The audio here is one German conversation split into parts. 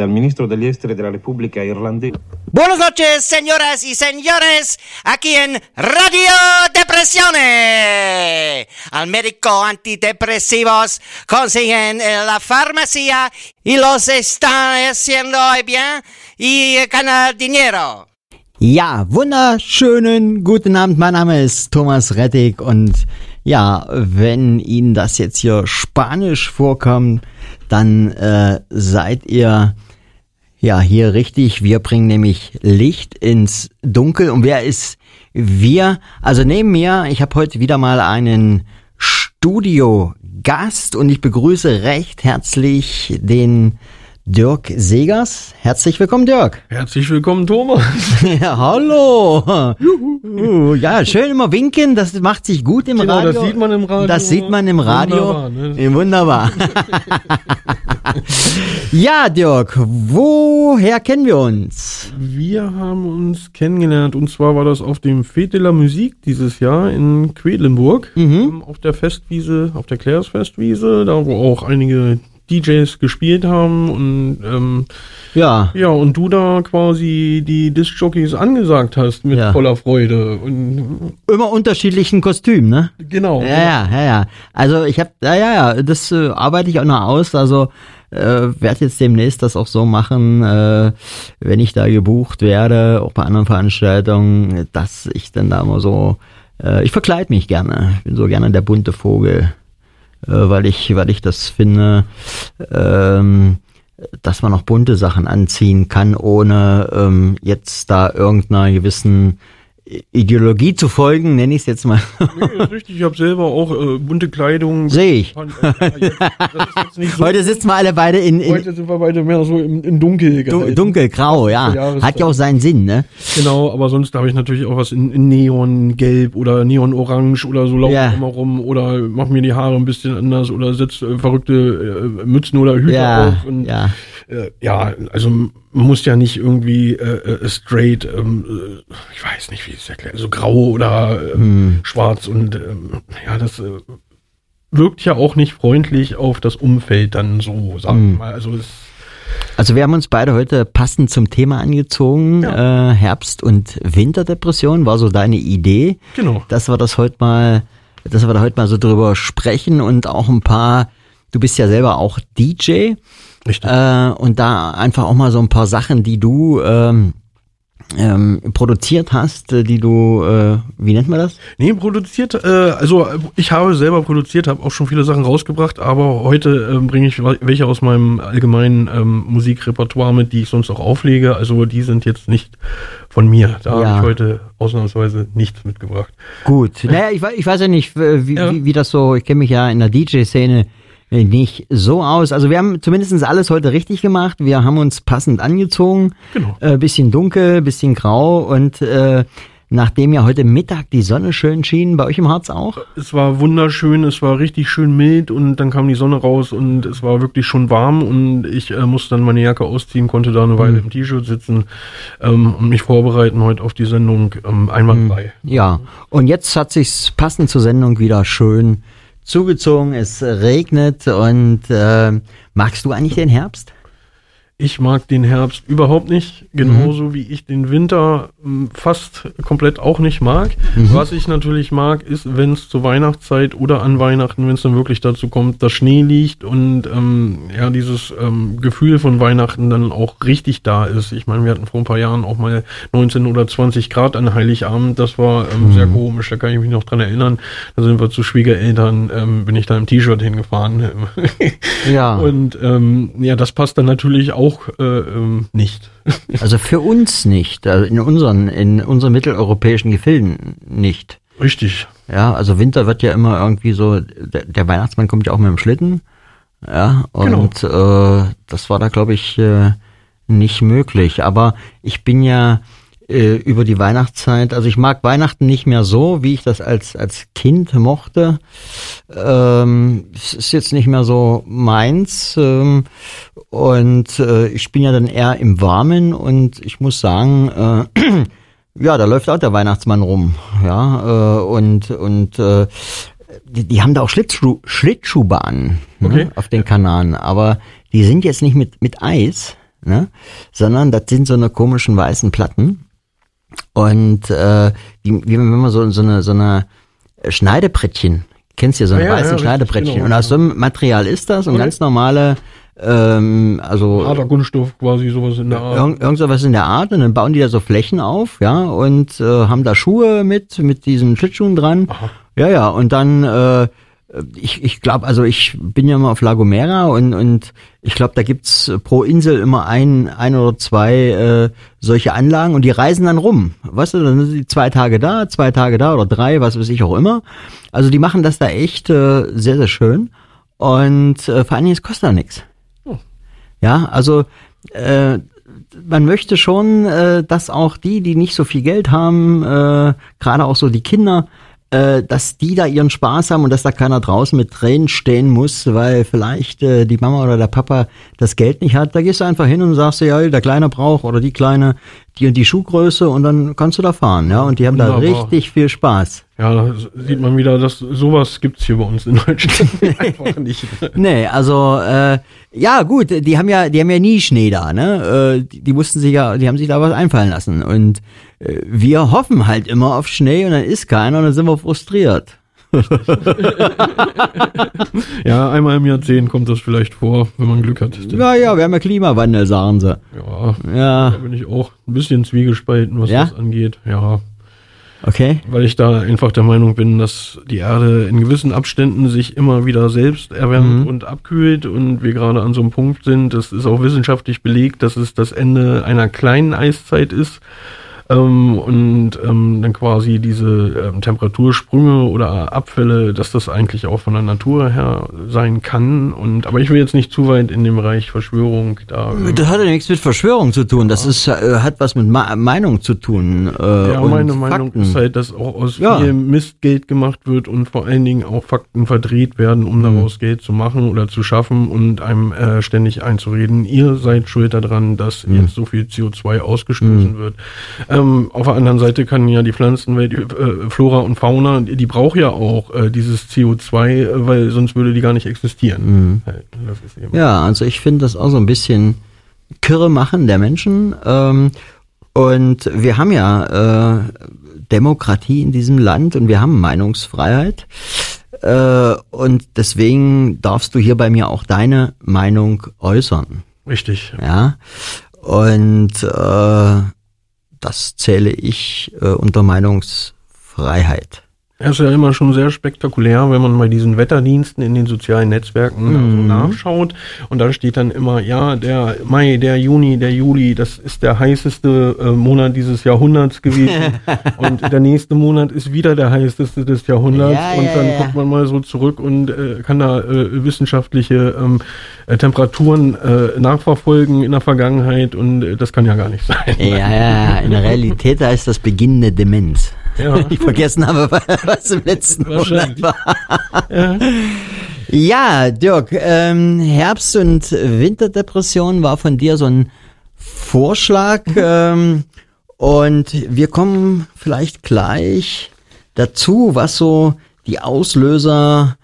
dal ministro degli esteri della Repubblica Irlandese. Buenas noches, señoras y señores, aquí en Radio Depresione. Al médico antidepresivos consiguen en la farmacia y los están haciendo bien y ganan dinero. Ja, wunderschönen guten Abend, mein Name ist Thomas Rettig und ja, wenn Ihnen das jetzt hier Spanisch vorkommt, dann seid ihr ja hier richtig. Wir bringen nämlich Licht ins Dunkel. Und wer ist wir? Also neben mir, ich habe heute wieder mal einen Studiogast und ich begrüße recht herzlich den Dirk Segers. Herzlich willkommen, Dirk. Herzlich willkommen, Thomas. Ja, hallo. Ja, schön immer winken, das macht sich gut im Radio. Das sieht man im Radio. Das sieht man im Radio. Wunderbar. Ne? Wunderbar. Ja, Dirk, woher kennen wir uns? Wir haben uns kennengelernt und zwar war das auf dem Fête de la Musique dieses Jahr in Quedlinburg. Auf der Festwiese, auf der Clairs-Festwiese, da wo auch einige DJs gespielt haben und ja, und du da quasi die Disc-Jockeys angesagt hast mit voller Freude. Und immer unterschiedlichen Kostümen, ne? Genau. Ja. Also ich habe, das arbeite ich auch noch aus, also werde jetzt demnächst das auch so machen, wenn ich da gebucht werde, auch bei anderen Veranstaltungen, dass ich dann da mal so, ich verkleide mich gerne, ich bin so gerne der bunte Vogel. Weil ich das finde, dass man auch bunte Sachen anziehen kann, ohne jetzt da irgendeiner gewissen Ideologie zu folgen, nenne ich es jetzt mal. Nee, ist richtig, ich habe selber auch bunte Kleidung. Sehe ich. Heute sitzen wir alle beide Heute sind wir beide mehr so in Dunkel. Dunkelgrau, ja. Hat ja auch seinen Sinn, ne? Genau, aber sonst habe ich natürlich auch was in Neongelb oder Neonorange oder so laufe ich immer rum oder mach mir die Haare ein bisschen anders oder setze verrückte Mützen oder Hüte auf. Und, also man muss ja nicht irgendwie straight, ich weiß nicht, wie ich es erkläre, so grau oder schwarz und das wirkt ja auch nicht freundlich auf das Umfeld dann so, sagen wir mal. Also wir haben uns beide heute passend zum Thema angezogen, Herbst- und Winterdepression war so deine Idee. Genau. Dass wir da heute mal so drüber sprechen und auch ein paar, du bist ja selber auch DJ. Richtig. Und da einfach auch mal so ein paar Sachen, die du produziert hast, die du, wie nennt man das? Nee, produziert, also ich habe selber produziert, habe auch schon viele Sachen rausgebracht, aber heute bringe ich welche aus meinem allgemeinen Musikrepertoire mit, die ich sonst auch auflege, also die sind jetzt nicht von mir, da habe ich heute ausnahmsweise nichts mitgebracht. Gut, naja, ich weiß ja nicht, wie das so, ich kenne mich ja in der DJ-Szene nicht so aus. Also wir haben zumindest alles heute richtig gemacht. Wir haben uns passend angezogen. Genau. Bisschen dunkel, bisschen grau und nachdem ja heute Mittag die Sonne schön schien, bei euch im Harz auch? Es war wunderschön, es war richtig schön mild und dann kam die Sonne raus und es war wirklich schon warm und ich musste dann meine Jacke ausziehen, konnte da eine Weile im T-Shirt sitzen und mich vorbereiten heute auf die Sendung einwandfrei. Ja, und jetzt hat sich's passend zur Sendung wieder schön zugezogen, es regnet und magst du eigentlich den Herbst? Ich mag den Herbst überhaupt nicht, genauso wie ich den Winter fast komplett auch nicht mag. Was ich natürlich mag, ist, wenn es zur Weihnachtszeit oder an Weihnachten, wenn es dann wirklich dazu kommt, dass Schnee liegt und dieses Gefühl von Weihnachten dann auch richtig da ist. Ich meine, wir hatten vor ein paar Jahren auch mal 19 oder 20 Grad an Heiligabend, das war sehr komisch, da kann ich mich noch dran erinnern. Da sind wir zu Schwiegereltern, bin ich da im T-Shirt hingefahren. Ja. Und das passt dann natürlich auch nicht. Also für uns nicht, also in unseren mitteleuropäischen Gefilden nicht. Richtig. Ja, also Winter wird ja immer irgendwie so, der Weihnachtsmann kommt ja auch mit dem Schlitten. Ja, und das war da, glaube ich, nicht möglich. Aber ich bin ja über die Weihnachtszeit, also ich mag Weihnachten nicht mehr so, wie ich das als Kind mochte. Es ist jetzt nicht mehr so meins. Und ich bin ja dann eher im Warmen und ich muss sagen, ja, da läuft auch der Weihnachtsmann rum. Ja, und die haben da auch Schlittschuhbahnen, okay, auf den Kanaren, aber die sind jetzt nicht mit Eis, ne? Sondern das sind so eine komischen weißen Platten. Und wenn man so eine Schneidebrettchen, kennst du ja so ein weißen Schneidebrettchen, genau. Und aus so einem Material ist das und ganz normale also harter Kunststoff quasi, sowas in der Art. Irgend sowas in der Art, und dann bauen die da so Flächen auf, ja, und haben da Schuhe mit diesen Schlittschuhen dran. Aha. Ja, und dann ich glaube, also ich bin ja mal auf La Gomera und ich glaube, da gibt's pro Insel immer ein oder zwei solche Anlagen, und die reisen dann rum. Weißt du, dann sind die 2 Tage da oder 3, was weiß ich auch immer. Also die machen das da echt sehr, sehr schön, und vor allen Dingen, es kostet da nichts. Oh. Ja, also man möchte schon, dass auch die nicht so viel Geld haben, gerade auch so die Kinder, dass die da ihren Spaß haben und dass da keiner draußen mit Tränen stehen muss, weil vielleicht die Mama oder der Papa das Geld nicht hat. Da gehst du einfach hin und sagst, ja, der Kleine braucht oder die Kleine die und die Schuhgröße, und dann kannst du da fahren, ja, und die haben da richtig viel Spaß. Ja, da sieht man wieder, dass sowas gibt's hier bei uns in Deutschland einfach nicht. Nee, also ja gut, die haben ja nie Schnee da, ne? Die haben sich da was einfallen lassen, und wir hoffen halt immer auf Schnee, und dann ist keiner, und dann sind wir frustriert. Ja, einmal im Jahrzehnt kommt das vielleicht vor, wenn man Glück hat. Ja, wir haben ja Klimawandel, sagen sie. Ja, da bin ich auch ein bisschen zwiegespalten, was das angeht. Ja. Okay. Weil ich da einfach der Meinung bin, dass die Erde in gewissen Abständen sich immer wieder selbst erwärmt und abkühlt, und wir gerade an so einem Punkt sind, das ist auch wissenschaftlich belegt, dass es das Ende einer kleinen Eiszeit ist. Dann quasi diese Temperatursprünge oder Abfälle, dass das eigentlich auch von der Natur her sein kann. Aber ich will jetzt nicht zu weit in dem Bereich Verschwörung da. Das hat ja nichts mit Verschwörung zu tun. Das ist hat was mit Meinung zu tun. Und meine Meinung ist halt, dass auch aus viel Mist Geld gemacht wird und vor allen Dingen auch Fakten verdreht werden, um daraus Geld zu machen oder zu schaffen und einem ständig einzureden, ihr seid schuld daran, dass jetzt so viel CO2 ausgestoßen wird. Auf der anderen Seite kann ja die Pflanzenwelt, Flora und Fauna, die braucht ja auch dieses CO2, weil sonst würde die gar nicht existieren. Das ist eben also ich finde das auch so ein bisschen Kirre machen der Menschen. Und wir haben ja Demokratie in diesem Land, und wir haben Meinungsfreiheit. Und deswegen darfst du hier bei mir auch deine Meinung äußern. Richtig. Ja. Und das zähle ich unter Meinungsfreiheit. Er ist ja immer schon sehr spektakulär, wenn man bei diesen Wetterdiensten in den sozialen Netzwerken nachschaut. Und da steht dann immer, ja, der Mai, der Juni, der Juli, das ist der heißeste Monat dieses Jahrhunderts gewesen. Und der nächste Monat ist wieder der heißeste des Jahrhunderts. Dann guckt man mal so zurück und kann da wissenschaftliche Temperaturen nachverfolgen in der Vergangenheit. Und das kann ja gar nicht sein. Ja, in der Realität heißt das beginnende Demenz. Ja. Ich vergessen habe, was im letzten Monat war. Ja, Dirk, Herbst- und Winterdepression war von dir so ein Vorschlag. Und wir kommen vielleicht gleich dazu, was so die Auslöser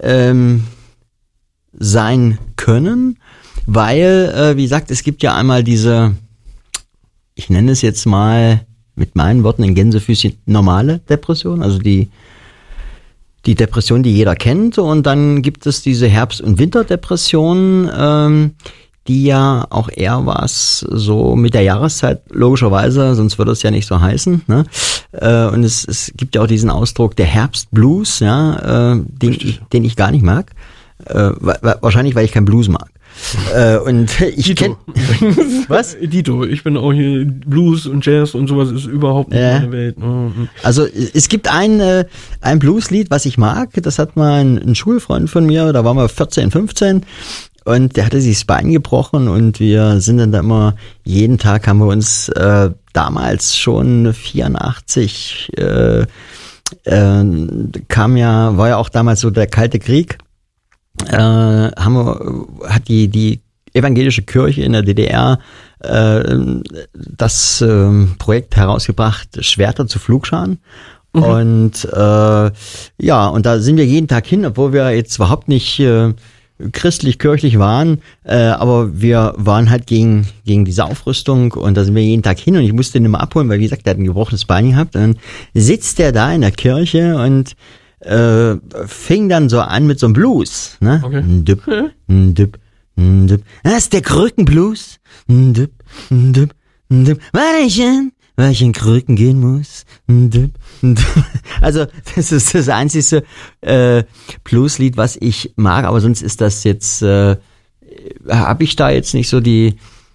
sein können. Weil, wie gesagt, es gibt ja einmal diese, ich nenne es jetzt mal mit meinen Worten in Gänsefüßchen, normale Depression, also die Depression, die jeder kennt, und dann gibt es diese Herbst- und Winterdepression, die ja auch eher was so mit der Jahreszeit, logischerweise, sonst würde es ja nicht so heißen, ne? Und es gibt ja auch diesen Ausdruck der Herbstblues, ja, den ich gar nicht mag, wahrscheinlich, weil ich keinen Blues mag. Und ich kenne was? Dito, ich bin auch hier, Blues und Jazz und sowas ist überhaupt nicht meine Welt. Also es gibt ein Blueslied, was ich mag, das hat mal ein Schulfreund von mir, da waren wir 14, 15, und der hatte sich das Bein gebrochen, und wir sind dann da immer, jeden Tag haben wir uns damals schon 84 war ja auch damals so der Kalte Krieg, hat die evangelische Kirche in der DDR das Projekt herausgebracht, Schwerter zu Pflugscharen. Und und da sind wir jeden Tag hin, obwohl wir jetzt überhaupt nicht christlich-kirchlich waren, aber wir waren halt gegen diese Aufrüstung und da sind wir jeden Tag hin und ich musste ihn immer abholen, weil wie gesagt, der hat ein gebrochenes Bein gehabt. Und dann sitzt der da in der Kirche und fing dann so an mit so einem Blues, ne? Okay. Dip, dip, dip. Das ist der Krückenblues. Dip, dip, dip. Weil ich in Krücken gehen muss. Dip, dip. Also das ist das einzige Blueslied, was ich mag, aber sonst ist das jetzt, habe ich da jetzt nicht so die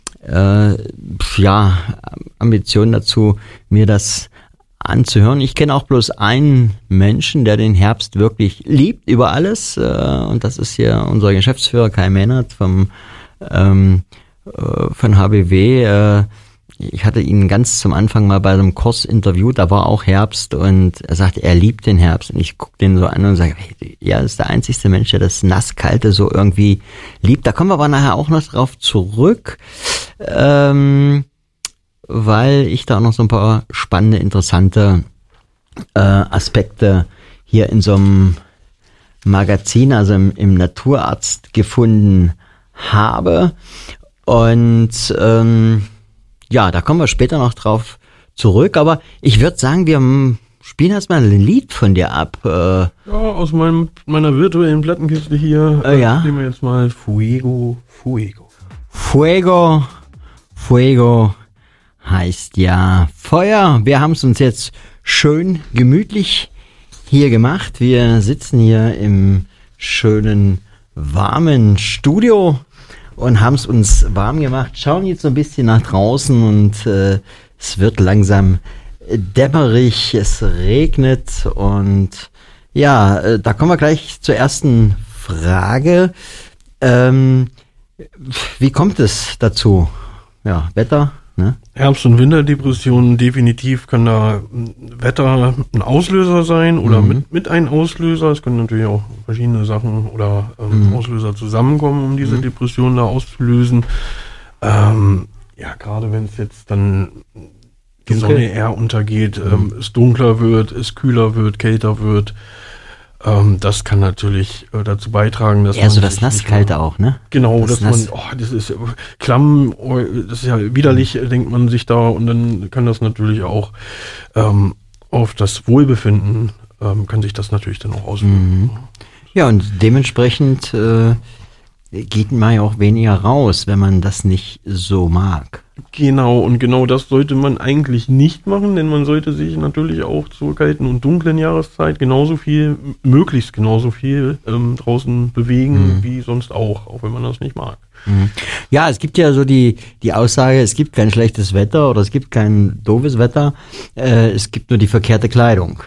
Ambition dazu, mir das anzuhören. Ich kenne auch bloß einen Menschen, der den Herbst wirklich liebt über alles, und das ist hier unser Geschäftsführer Kai Mähnert von HBW. Ich hatte ihn ganz zum Anfang mal bei einem Kurs interviewt, da war auch Herbst und er sagte, er liebt den Herbst und ich gucke den so an und sage, hey, ja, das ist der einzigste Mensch, der das Nasskalte so irgendwie liebt. Da kommen wir aber nachher auch noch drauf zurück, weil ich da auch noch so ein paar spannende, interessante Aspekte hier in so einem Magazin, also im Naturarzt gefunden habe. Und da kommen wir später noch drauf zurück. Aber ich würde sagen, wir spielen erstmal ein Lied von dir ab. Aus meiner virtuellen Plattenkiste hier spielen wir jetzt mal Fuego, Fuego. Fuego, Fuego heißt ja Feuer. Wir haben es uns jetzt schön gemütlich hier gemacht. Wir sitzen hier im schönen, warmen Studio und haben es uns warm gemacht. Schauen jetzt so ein bisschen nach draußen und es wird langsam dämmerig, es regnet und da kommen wir gleich zur ersten Frage. Wie kommt es dazu? Ja, Wetter, ne? Herbst- und Winterdepressionen, definitiv kann da Wetter ein Auslöser sein oder mit einem Auslöser. Es können natürlich auch verschiedene Sachen oder Auslöser zusammenkommen, um diese Depression da auszulösen. Gerade wenn es jetzt dann die Sonne eher untergeht, es dunkler wird, es kühler wird, kälter wird. Das kann natürlich dazu beitragen, dass eher so das Nasskalte auch, ne? Genau, das ist klamm, das ist ja widerlich, denkt man sich da, und dann kann das natürlich auch auf das Wohlbefinden, kann sich das natürlich dann auch auswirken. Ja, und dementsprechend geht man ja auch weniger raus, wenn man das nicht so mag. Genau, und genau das sollte man eigentlich nicht machen, denn man sollte sich natürlich auch zur kalten und dunklen Jahreszeit möglichst genauso viel draußen bewegen wie sonst auch wenn man das nicht mag. Ja, es gibt ja so die Aussage, es gibt kein schlechtes Wetter oder es gibt kein doofes Wetter, es gibt nur die verkehrte Kleidung.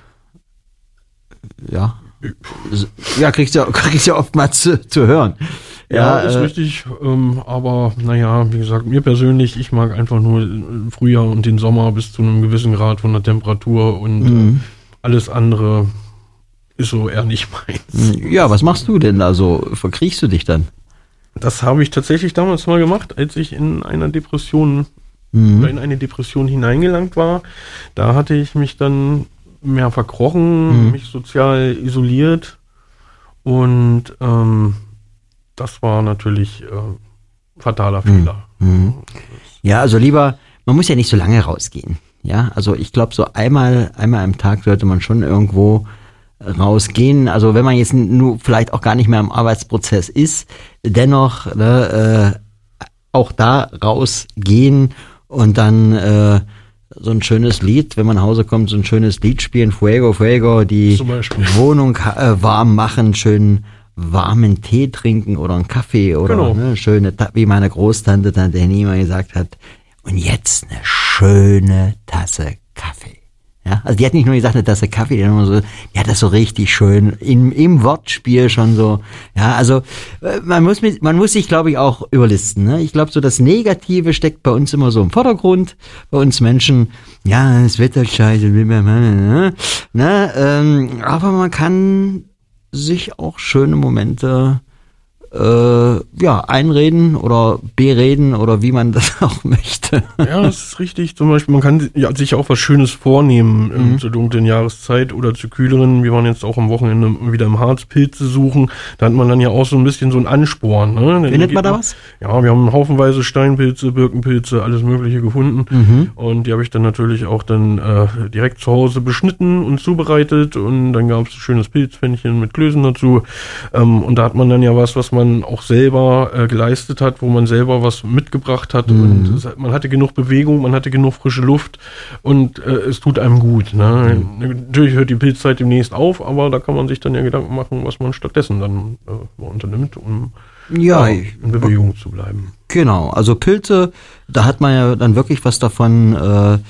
Ja, kriegst du ja oftmals zu hören. Ja, ist richtig, aber wie gesagt, mir persönlich, ich mag einfach nur den Frühjahr und den Sommer bis zu einem gewissen Grad von der Temperatur und alles andere ist so eher nicht meins. Ja, was machst du denn da so? Verkriechst du dich dann? Das habe ich tatsächlich damals mal gemacht, als ich in einer Depression oder in eine Depression hineingelangt war. Da hatte ich mich dann mehr verkrochen, mich sozial isoliert und das war natürlich fataler Fehler. Ja, also lieber, man muss ja nicht so lange rausgehen. Ja, also ich glaube, so einmal am Tag sollte man schon irgendwo rausgehen. Also wenn man jetzt nur vielleicht auch gar nicht mehr im Arbeitsprozess ist, dennoch auch da rausgehen und dann so ein schönes Lied, wenn man nach Hause kommt, so ein schönes Lied spielen, Fuego, Fuego, die Wohnung warm machen, schön warmen Tee trinken oder einen Kaffee oder schöne, wie meine Großtante Tante Henny immer gesagt hat, und jetzt eine schöne Tasse Kaffee. Ja, also die hat nicht nur gesagt, eine Tasse Kaffee, die hat das so richtig schön im Wortspiel schon so. Ja, also man muss sich, glaube ich, auch überlisten. Ne? Ich glaube, so das Negative steckt bei uns immer so im Vordergrund. Bei uns Menschen, ja, das Wetter scheiße, aber man kann sich auch schöne Momente einreden oder bereden oder wie man das auch möchte. Ja, das ist richtig. Zum Beispiel, man kann sich auch was Schönes vornehmen zur dunklen Jahreszeit oder zu kühleren. Wir waren jetzt auch am Wochenende wieder im Harz Pilze suchen. Da hat man dann ja auch so ein bisschen so einen Ansporn. Ne? Findet man da was? Ja, wir haben haufenweise Steinpilze, Birkenpilze, alles Mögliche gefunden. Und die habe ich dann natürlich auch dann direkt zu Hause beschnitten und zubereitet. Und dann gab es ein schönes Pilzpfännchen mit Klößen dazu. Und da hat man dann ja was man auch selber geleistet hat, wo man selber was mitgebracht hat. Und man hatte genug Bewegung, man hatte genug frische Luft und es tut einem gut. Ne? Natürlich hört die Pilzzeit demnächst auf, aber da kann man sich dann ja Gedanken machen, was man stattdessen dann unternimmt, um in Bewegung zu bleiben. Genau, also Pilze, da hat man ja dann wirklich was davon.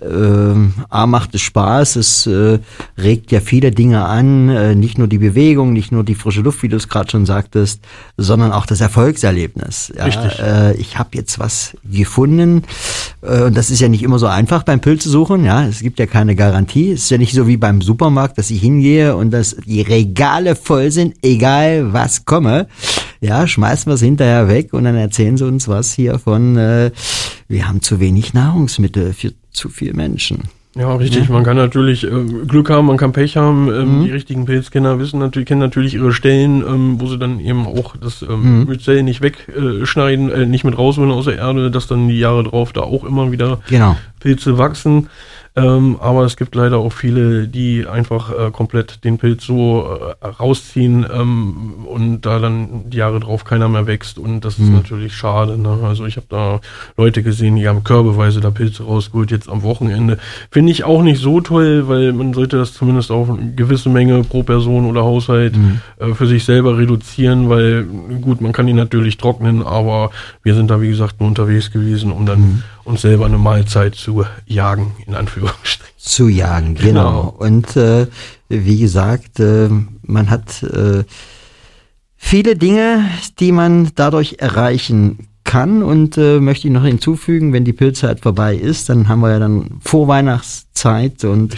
A, macht es Spaß, es regt ja viele Dinge an, nicht nur die Bewegung, nicht nur die frische Luft, wie du es gerade schon sagtest, sondern auch das Erfolgserlebnis. Ja, richtig. Ich habe jetzt was gefunden und das ist ja nicht immer so einfach beim Pilzesuchen, ja, es gibt ja keine Garantie, es ist ja nicht so wie beim Supermarkt, dass ich hingehe und dass die Regale voll sind, egal was komme, ja, schmeißen wir es hinterher weg und dann erzählen sie uns was hier von, wir haben zu wenig Nahrungsmittel für zu viele Menschen. Ja, richtig. Man kann natürlich Glück haben, man kann Pech haben. Die richtigen Pilzkenner kennen natürlich ihre Stellen, wo sie dann eben auch das Myzel nicht wegschneiden, nicht mit rausholen aus der Erde, dass dann die Jahre drauf da auch immer wieder Pilze wachsen. Aber es gibt leider auch viele, die einfach komplett den Pilz so rausziehen und da dann die Jahre drauf keiner mehr wächst und das ist natürlich schade. Ne? Also ich habe da Leute gesehen, die haben körbeweise da Pilze rausgeholt, jetzt am Wochenende. Finde ich auch nicht so toll, weil man sollte das zumindest auf eine gewisse Menge pro Person oder Haushalt für sich selber reduzieren, weil gut, man kann die natürlich trocknen, aber wir sind da wie gesagt nur unterwegs gewesen, um dann uns selber eine Mahlzeit zu jagen, in Anführungsstrichen. Zu jagen, genau. Und wie gesagt, man hat viele Dinge, die man dadurch erreichen kann und möchte ich noch hinzufügen, wenn die Pilzzeit vorbei ist, dann haben wir ja dann Vorweihnachtszeit und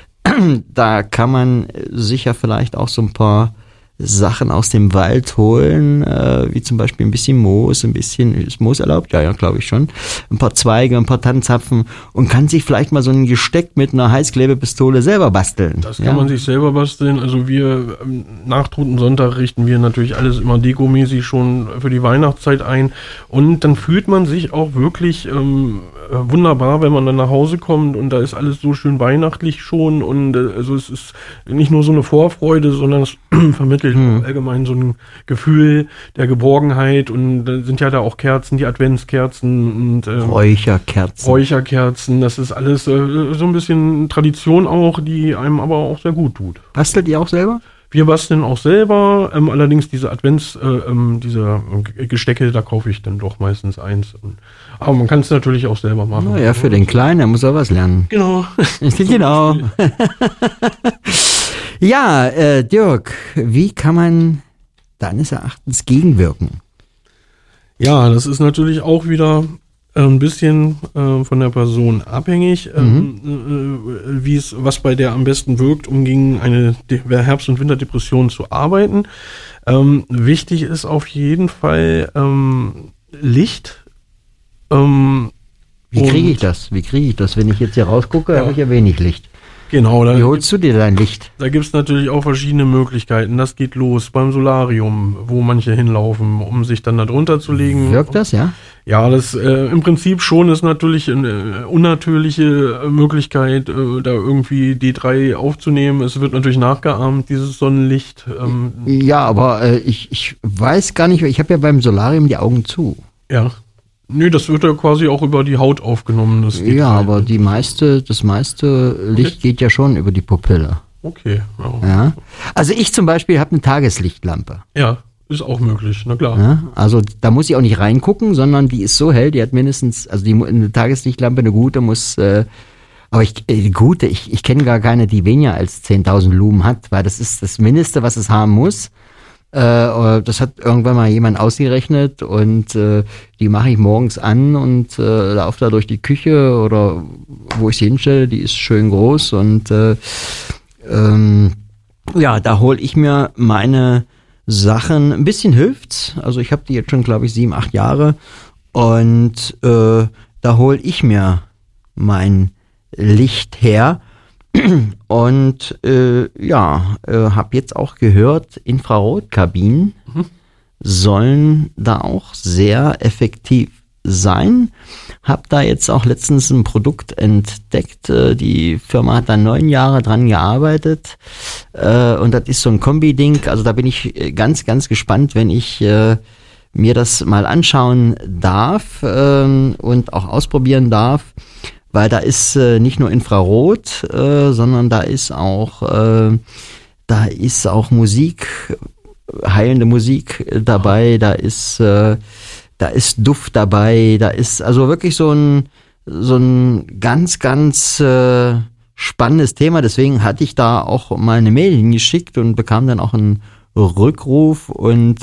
da kann man sicher vielleicht auch so ein paar Sachen aus dem Wald holen, wie zum Beispiel ein bisschen Moos, ist Moos erlaubt? Ja, glaube ich schon. Ein paar Zweige, ein paar Tannenzapfen und kann sich vielleicht mal so ein Gesteck mit einer Heißklebepistole selber basteln. Das kann man sich selber basteln. Also wir, nach Totensonntag richten wir natürlich alles immer dekomäßig schon für die Weihnachtszeit ein und dann fühlt man sich auch wirklich wunderbar, wenn man dann nach Hause kommt und da ist alles so schön weihnachtlich schon und also es ist nicht nur so eine Vorfreude, sondern es vermittelt allgemein so ein Gefühl der Geborgenheit und da sind ja da auch Kerzen, die Adventskerzen und Räucherkerzen, das ist alles so ein bisschen Tradition auch, die einem aber auch sehr gut tut. Bastelt ihr auch selber? Wir basteln auch selber, allerdings diese diese Gestecke, da kaufe ich dann doch meistens eins. Aber man kann es natürlich auch selber machen. Naja, für den Kleinen, der muss auch was lernen. Genau. Genau. Ja, Dirk, wie kann man deines Erachtens gegenwirken? Ja, das ist natürlich auch wieder ein bisschen von der Person abhängig, was bei der am besten wirkt, um gegen eine Herbst- und Winterdepression zu arbeiten. Wichtig ist auf jeden Fall Licht. Wie kriege ich das? Wenn ich jetzt hier rausgucke, habe ich ja wenig Licht. Genau. Wie holst du dir dein Licht? Da gibt es natürlich auch verschiedene Möglichkeiten. Das geht los beim Solarium, wo manche hinlaufen, um sich dann da drunter zu legen. Wirkt das, ja? Ja, das im Prinzip schon ist natürlich eine unnatürliche Möglichkeit, da irgendwie D3 aufzunehmen. Es wird natürlich nachgeahmt, dieses Sonnenlicht. Ja, aber ich weiß gar nicht, ich habe ja beim Solarium die Augen zu. Ja. Nö, das wird ja quasi auch über die Haut aufgenommen. Das ja, aber das meiste Licht geht ja schon über die Pupille. Okay. Ja. Also ich zum Beispiel habe eine Tageslichtlampe. Ja, ist auch möglich, na klar. Ja, also da muss ich auch nicht reingucken, sondern die ist so hell, die hat mindestens, also eine Tageslichtlampe, eine gute muss, aber ich kenne gar keine, die weniger als 10.000 Lumen hat, weil das ist das Mindeste, was es haben muss. Das hat irgendwann mal jemand ausgerechnet und die mache ich morgens an und laufe da durch die Küche oder wo ich sie hinstelle, die ist schön groß und da hole ich mir meine Sachen. Ein bisschen hilft's. Also ich habe die jetzt schon, glaube ich, 7, 8 Jahre. Und da hole ich mir mein Licht her. Und habe jetzt auch gehört, Infrarotkabinen sollen da auch sehr effektiv sein. Hab da jetzt auch letztens ein Produkt entdeckt. Die Firma hat da 9 Jahre dran gearbeitet. Und das ist so ein Kombi-Ding. Also da bin ich ganz, ganz gespannt, wenn ich mir das mal anschauen darf und auch ausprobieren darf. Weil da ist nicht nur Infrarot, sondern da ist auch Musik, heilende Musik dabei, da ist Duft dabei, da ist also wirklich so ein ganz, ganz spannendes Thema. Deswegen hatte ich da auch mal eine Mail hingeschickt und bekam dann auch einen Rückruf und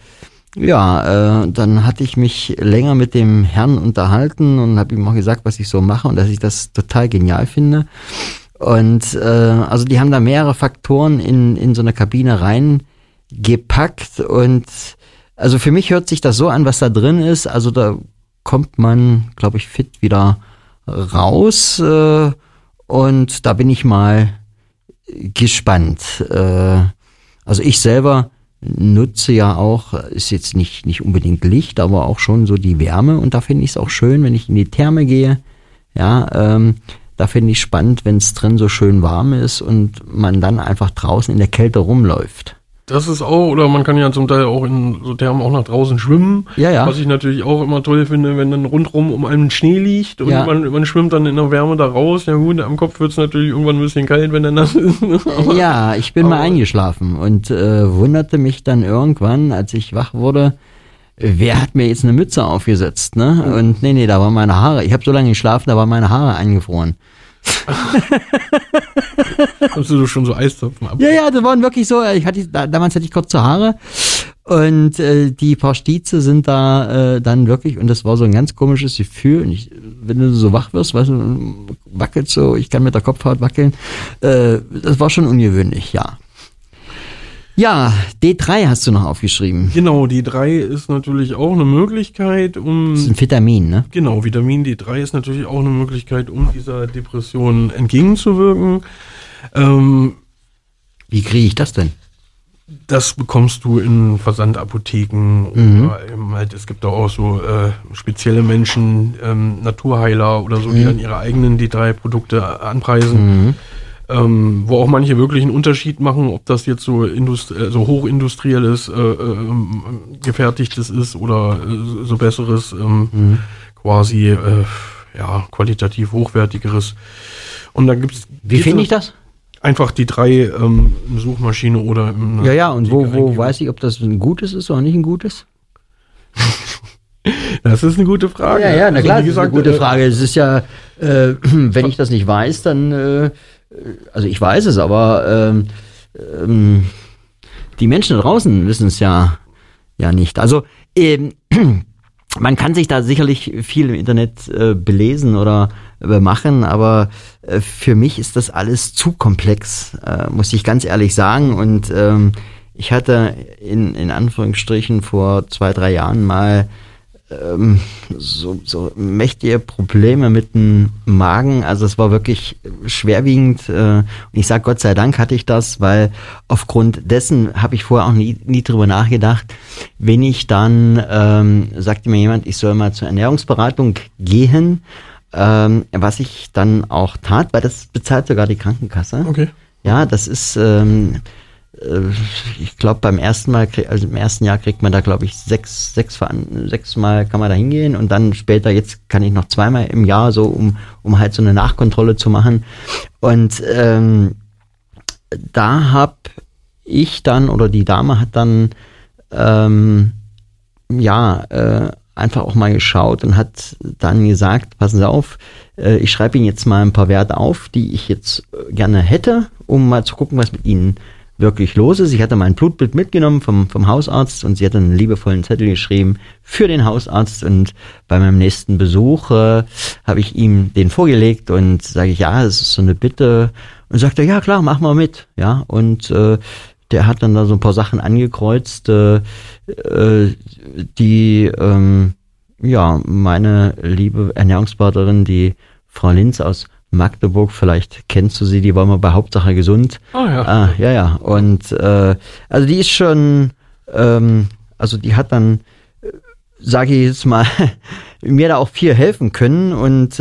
dann hatte ich mich länger mit dem Herrn unterhalten und habe ihm auch gesagt, was ich so mache und dass ich das total genial finde. Und also die haben da mehrere Faktoren in so eine Kabine reingepackt und also für mich hört sich das so an, was da drin ist. Also da kommt man, glaube ich, fit wieder raus und da bin ich mal gespannt. Also ich selber nutze ja auch, ist jetzt nicht unbedingt Licht, aber auch schon so die Wärme und da finde ich es auch schön, wenn ich in die Therme gehe, da finde ich spannend, wenn es drin so schön warm ist und man dann einfach draußen in der Kälte rumläuft. Das ist auch, oder man kann ja zum Teil auch in so Thermen auch nach draußen schwimmen. Ja. Was ich natürlich auch immer toll finde, wenn dann rundrum um einen Schnee liegt und man schwimmt dann in der Wärme da raus. Ja gut, am Kopf wird es natürlich irgendwann ein bisschen kalt, wenn der nass ist. Ja, ich bin mal eingeschlafen und wunderte mich dann irgendwann, als ich wach wurde, wer hat mir jetzt eine Mütze aufgesetzt, ne? Und nee, da waren meine Haare. Ich habe so lange geschlafen, da waren meine Haare eingefroren. Hast du schon so Eiszapfen ab? Ja, das waren wirklich so, damals hatte ich kurze Haare und die paar Stieze sind da dann wirklich, und das war so ein ganz komisches Gefühl, und wenn du so wach wirst, weißt du, wackelt so, ich kann mit der Kopfhaut wackeln, das war schon ungewöhnlich, ja. Ja, D3 hast du noch aufgeschrieben. Genau, D3 ist natürlich auch eine Möglichkeit, Das ist ein Vitamin, ne? Genau, Vitamin D3 ist natürlich auch eine Möglichkeit, um dieser Depression entgegenzuwirken. Wie kriege ich das denn? Das bekommst du in Versandapotheken oder eben halt, es gibt da auch so spezielle Menschen, Naturheiler oder so, die dann ihre eigenen D3-Produkte anpreisen. Wo auch manche wirklich einen Unterschied machen, ob das jetzt so hochindustrielles, gefertigtes ist oder so besseres, quasi qualitativ hochwertigeres. Und da gibt's. Wie finde ich das? Einfach die 3 Suchmaschine oder und wo weiß ich, ob das ein gutes ist oder nicht ein gutes? Das ist eine gute Frage. Ja, na klar, also, das ist eine gute Frage. Es ist ja, wenn ich das nicht weiß, dann also ich weiß es, aber die Menschen da draußen wissen es ja nicht. Also man kann sich da sicherlich viel im Internet belesen oder machen, aber für mich ist das alles zu komplex, muss ich ganz ehrlich sagen. Und ich hatte in Anführungsstrichen vor 2-3 Jahren mal so mächtige Probleme mit dem Magen. Also es war wirklich schwerwiegend. Und ich sage, Gott sei Dank hatte ich das, weil aufgrund dessen habe ich vorher auch nie drüber nachgedacht. Wenn ich dann, sagte mir jemand, ich soll mal zur Ernährungsberatung gehen, was ich dann auch tat, weil das bezahlt sogar die Krankenkasse. Okay. Ja, das ist ich glaube im ersten Jahr kriegt man da, glaube ich, 6 Mal kann man da hingehen und dann später, jetzt kann ich noch 2-mal im Jahr so, um halt so eine Nachkontrolle zu machen. Und da habe ich dann, oder die Dame hat dann einfach auch mal geschaut und hat dann gesagt, passen Sie auf, ich schreibe Ihnen jetzt mal ein paar Werte auf, die ich jetzt gerne hätte, um mal zu gucken, was mit Ihnen wirklich los ist. Ich hatte mein Blutbild mitgenommen vom Hausarzt und sie hat einen liebevollen Zettel geschrieben für den Hausarzt und bei meinem nächsten Besuch habe ich ihm den vorgelegt und sage ich, ja, das ist so eine Bitte und sagt er, ja klar, mach mal mit, ja, und der hat dann da so ein paar Sachen angekreuzt, die meine liebe Ernährungsberaterin, die Frau Linz aus Magdeburg, vielleicht kennst du sie, die war mal bei Hauptsache gesund. Ja. Und also die ist schon, also die hat dann, sage ich jetzt mal, mir da auch viel helfen können und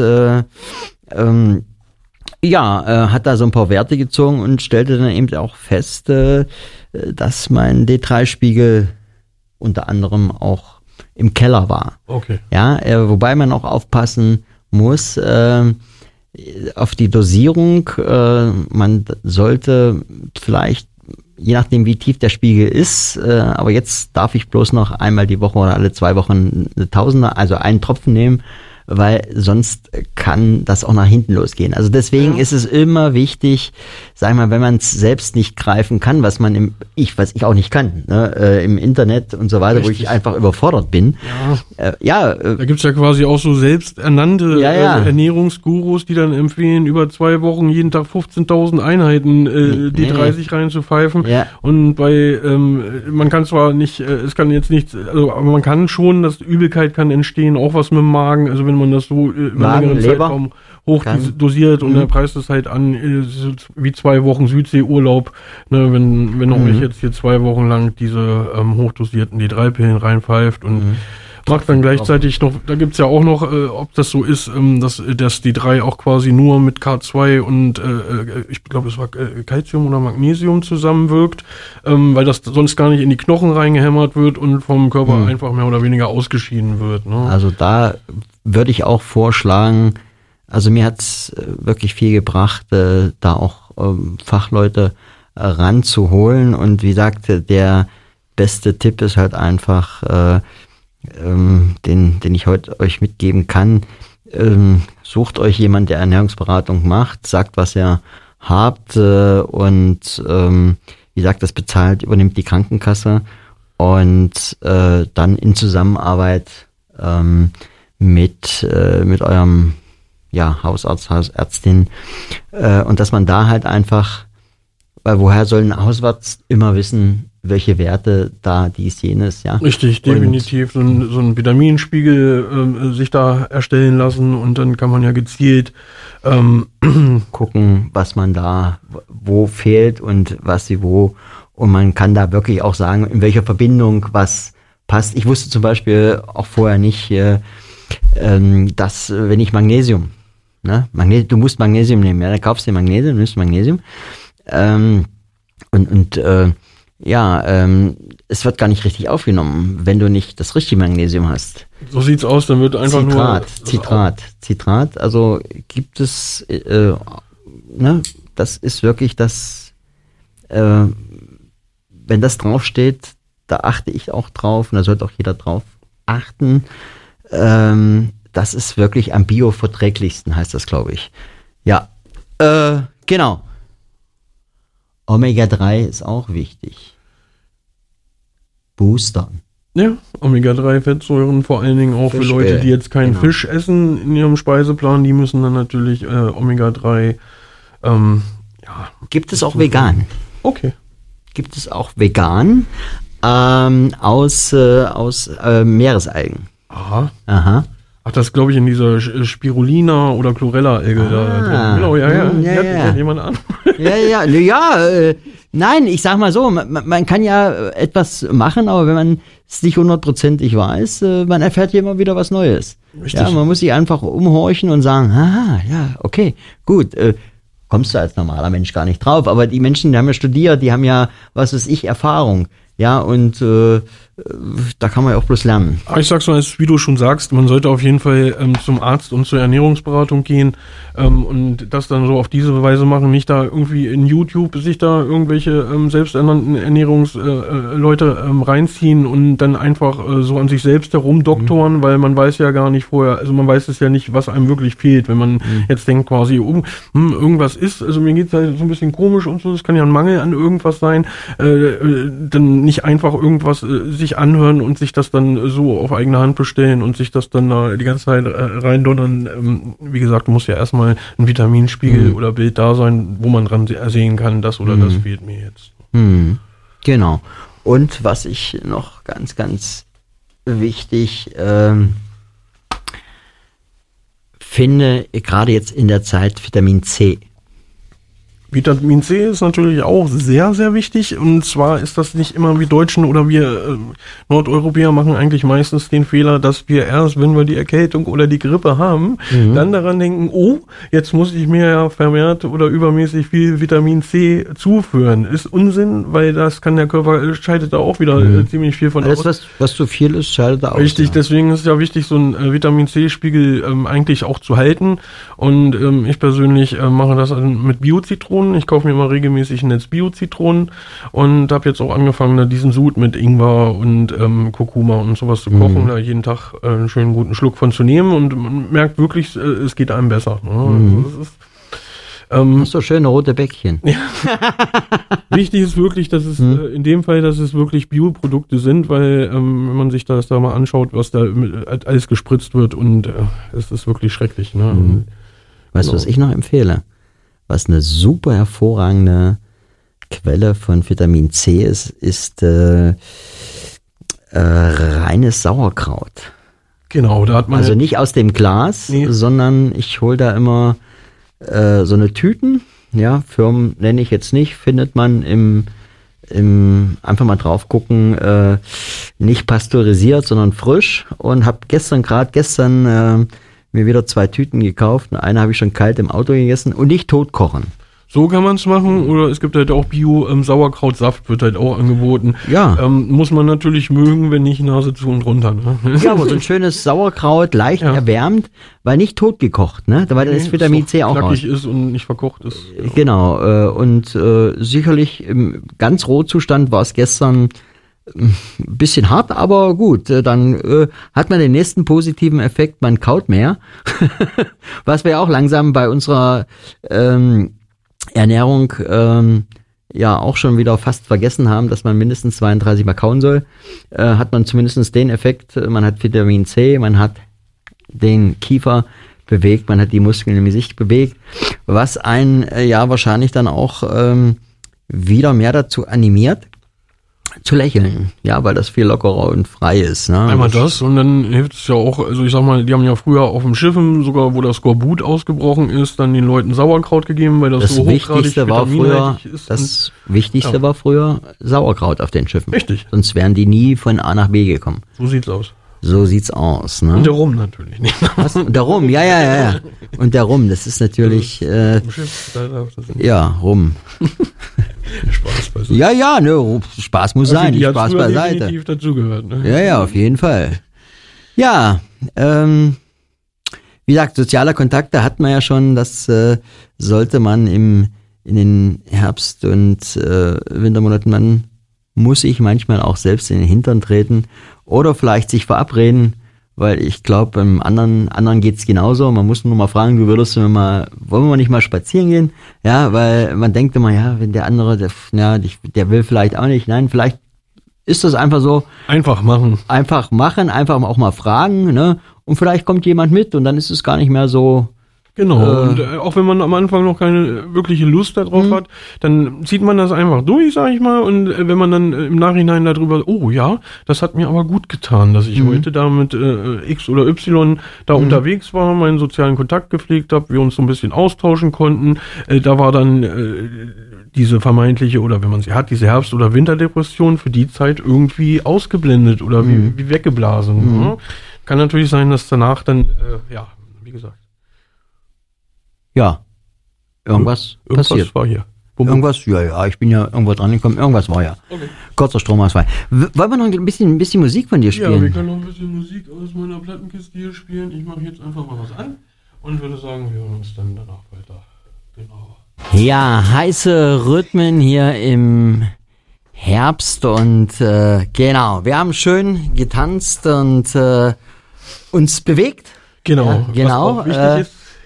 hat da so ein paar Werte gezogen und stellte dann eben auch fest, dass mein D3-Spiegel unter anderem auch im Keller war. Okay. Ja, wobei man auch aufpassen muss auf die Dosierung. Man sollte vielleicht, je nachdem wie tief der Spiegel ist, aber jetzt darf ich bloß noch einmal die Woche oder alle 2 Wochen eine Tausender, also einen Tropfen nehmen, weil sonst kann das auch nach hinten losgehen. Also deswegen ist es immer wichtig, sag mal, wenn man es selbst nicht greifen kann, was ich auch nicht kann, ne, im Internet und so weiter, wo ich einfach überfordert bin. Da gibt's ja quasi auch so selbsternannte Ernährungsgurus, die dann empfehlen, über 2 Wochen jeden Tag 15.000 Einheiten D30 reinzupfeifen. Ja. Und bei, man kann zwar nicht, es kann jetzt nicht, also, aber man kann schon, dass Übelkeit kann entstehen, auch was mit dem Magen, also wenn man das so über einen längeren Zeitraum hoch dosiert und der preist es halt an, wie 2 Wochen Südseeurlaub, ne, wenn auch ich jetzt hier 2 Wochen lang diese hochdosierten D3-Pillen reinpfeift und macht dann gleichzeitig noch, da gibt's ja auch noch, ob das so ist, dass D3 auch quasi nur mit K2 und ich glaube, es war Calcium oder Magnesium zusammenwirkt, weil das sonst gar nicht in die Knochen reingehämmert wird und vom Körper einfach mehr oder weniger ausgeschieden wird. Ne? Also da würde ich auch vorschlagen, also mir hat's wirklich viel gebracht, da auch Fachleute ranzuholen und wie gesagt, der beste Tipp ist halt einfach, den ich heute euch mitgeben kann, sucht euch jemand, der Ernährungsberatung macht, sagt, was ihr habt und wie gesagt, das übernimmt die Krankenkasse und dann in Zusammenarbeit mit eurem Hausarzt, Hausärztin und dass man da halt einfach, weil woher soll ein Hausarzt immer wissen, welche Werte da dies, jenes, ja. Richtig, definitiv. So ein Vitaminspiegel sich da erstellen lassen und dann kann man ja gezielt gucken, was man da, wo fehlt und was sie wo. Und man kann da wirklich auch sagen, in welcher Verbindung was passt. Ich wusste zum Beispiel auch vorher nicht, dass wenn ich Magnesium, du musst Magnesium nehmen, ja, da kaufst du Magnesium, nimmst Magnesium. Es wird gar nicht richtig aufgenommen, wenn du nicht das richtige Magnesium hast. So sieht's aus, dann wird einfach Citrat. Also gibt es, das ist wirklich das, wenn das draufsteht, da achte ich auch drauf und da sollte auch jeder drauf achten. Das ist wirklich am bioverträglichsten, heißt das, glaube ich. Ja, genau. Omega-3 ist auch wichtig. Boostern. Ja, Omega-3-Fettsäuren vor allen Dingen auch Fisch, für Leute, die jetzt keinen Fisch essen in ihrem Speiseplan, die müssen dann natürlich Omega-3 Gibt es auch vegan? Okay. Gibt es auch vegan aus Meeresalgen. Aha. Ach, das glaube ich in dieser Spirulina oder Chlorella-Alge da. Genau, ja. Jemand an. Nein, ich sag mal so, man kann ja etwas machen, aber wenn man es nicht 100%ig weiß, man erfährt ja immer wieder was Neues. Richtig. Ja, man muss sich einfach umhorchen und sagen, okay, gut, kommst du als normaler Mensch gar nicht drauf, aber die Menschen, die haben ja studiert, die haben ja, was weiß ich, Erfahrung, ja, und da kann man ja auch bloß lernen. Ich sag's mal, wie du schon sagst, man sollte auf jeden Fall zum Arzt und zur Ernährungsberatung gehen und das dann so auf diese Weise machen, nicht da irgendwie in YouTube sich da irgendwelche selbsternannten Ernährungsleute reinziehen und dann einfach so an sich selbst herumdoktoren, weil man weiß ja gar nicht vorher, also man weiß es ja nicht, was einem wirklich fehlt, wenn man jetzt denkt quasi, irgendwas ist, also mir geht's halt so ein bisschen komisch und so, das kann ja ein Mangel an irgendwas sein, dann nicht einfach irgendwas sich anhören und sich das dann so auf eigene Hand bestellen und sich das dann da die ganze Zeit reindonnern. Wie gesagt, muss ja erstmal ein Vitaminspiegel oder Bild da sein, wo man dran sehen kann, das oder das fehlt mir jetzt. Genau. Und was ich noch ganz, ganz wichtig finde, gerade jetzt in der Zeit Vitamin C. Vitamin C ist natürlich auch sehr, sehr wichtig, und zwar ist das nicht immer wie Deutschen oder wir Nordeuropäer machen eigentlich meistens den Fehler, dass wir erst, wenn wir die Erkältung oder die Grippe haben, dann daran denken, oh, jetzt muss ich mir ja vermehrt oder übermäßig viel Vitamin C zuführen. Ist Unsinn, weil das kann der Körper, scheidet da auch wieder ziemlich viel von aus. Alles, was zu viel ist, scheidet da aus. Richtig, ja. Deswegen ist es ja wichtig, so einen Vitamin C-Spiegel eigentlich auch zu halten, und ich persönlich mache das mit Bio-Zitronen. Ich kaufe mir immer regelmäßig ein Netz Bio-Zitronen und habe jetzt auch angefangen, da diesen Sud mit Ingwer und Kurkuma und sowas zu kochen, da jeden Tag einen schönen guten Schluck von zu nehmen, und man merkt wirklich, es geht einem besser. Ne? Also das ist, hast so schöne rote Bäckchen. Ja. Wichtig ist wirklich, dass es in dem Fall, dass es wirklich Bioprodukte sind, weil wenn man sich das da mal anschaut, was da alles gespritzt wird, und es ist wirklich schrecklich. Ne? Weißt du, was ich noch empfehle? Was eine super hervorragende Quelle von Vitamin C ist reines Sauerkraut. Genau, da hat man also nicht aus dem Glas, sondern ich hole da immer so eine Tüten, ja, Firmen nenne ich jetzt nicht, findet man im einfach mal drauf gucken, nicht pasteurisiert, sondern frisch, und habe gestern mir wieder 2 Tüten gekauft, und eine habe ich schon kalt im Auto gegessen, und nicht tot kochen. So kann man es machen, oder es gibt halt auch Bio-Sauerkrautsaft, wird halt auch angeboten. Ja. Muss man natürlich mögen, wenn nicht Nase zu und runter. Ne? Ja, aber so ein schönes Sauerkraut, leicht erwärmt, weil nicht tot gekocht, ne? Weil da ist Vitamin C auch knackig ist und nicht verkocht ist. Ja. Genau, und sicherlich im ganz Rohzustand war es gestern ein bisschen hart, aber gut, dann hat man den nächsten positiven Effekt, man kaut mehr, was wir auch langsam bei unserer Ernährung ja auch schon wieder fast vergessen haben, dass man mindestens 32 Mal kauen soll, hat man zumindest den Effekt, man hat Vitamin C, man hat den Kiefer bewegt, man hat die Muskeln im Gesicht bewegt, was einen ja wahrscheinlich dann auch wieder mehr dazu animiert, zu lächeln, ja, weil das viel lockerer und frei ist. Ne? Einmal das, und dann hilft es ja auch, also ich sag mal, die haben ja früher auf dem Schiffen, sogar wo das Skorbut ausgebrochen ist, dann den Leuten Sauerkraut gegeben, weil das so hochgradig vitaminhaltig ist. Das Wichtigste war früher Sauerkraut auf den Schiffen. Richtig. Sonst wären die nie von A nach B gekommen. So sieht's aus. So sieht's aus. Ne? Und der Rum natürlich nicht. Was? Und der Rum, ja. Und der Rum, das ist natürlich, ja, Rum. Spaß beiseite. Ja, ne, Spaß muss sein, die Spaß beiseite. Definitiv dazugehört, ne? Ja, auf jeden Fall. Ja, wie gesagt, soziale Kontakte hat man ja schon, das sollte man in den Herbst- und Wintermonaten, man muss sich manchmal auch selbst in den Hintern treten oder vielleicht sich verabreden, weil ich glaube, beim anderen geht's genauso. Man muss nur mal fragen, wollen wir nicht mal spazieren gehen? Ja, weil man denkt immer, ja, wenn der andere, der will vielleicht auch nicht. Nein, vielleicht ist das einfach so. Einfach machen, einfach auch mal fragen, ne? Und vielleicht kommt jemand mit, und dann ist es gar nicht mehr so. Genau, und auch wenn man am Anfang noch keine wirkliche Lust darauf hat, dann zieht man das einfach durch, sag ich mal, und wenn man dann im Nachhinein darüber, oh ja, das hat mir aber gut getan, dass ich heute da mit X oder Y da unterwegs war, meinen sozialen Kontakt gepflegt habe, wir uns so ein bisschen austauschen konnten, da war dann diese vermeintliche, oder wenn man sie hat, diese Herbst- oder Winterdepression für die Zeit irgendwie ausgeblendet oder wie weggeblasen. Ne? Kann natürlich sein, dass danach dann, wie gesagt, ja, irgendwas passiert. War hier. Irgendwas, ja, ich bin ja irgendwo dran gekommen, irgendwas war ja. Okay. Kurzer Stromausfall. Wollen wir noch ein bisschen Musik von dir spielen? Ja, wir können noch ein bisschen Musik aus meiner Plattenkiste hier spielen. Ich mache jetzt einfach mal was an und würde sagen, wir hören uns dann danach weiter. Genau. Ja, heiße Rhythmen hier im Herbst, und genau, wir haben schön getanzt und uns bewegt. Genau, ja, genau. Was auch wichtig ist,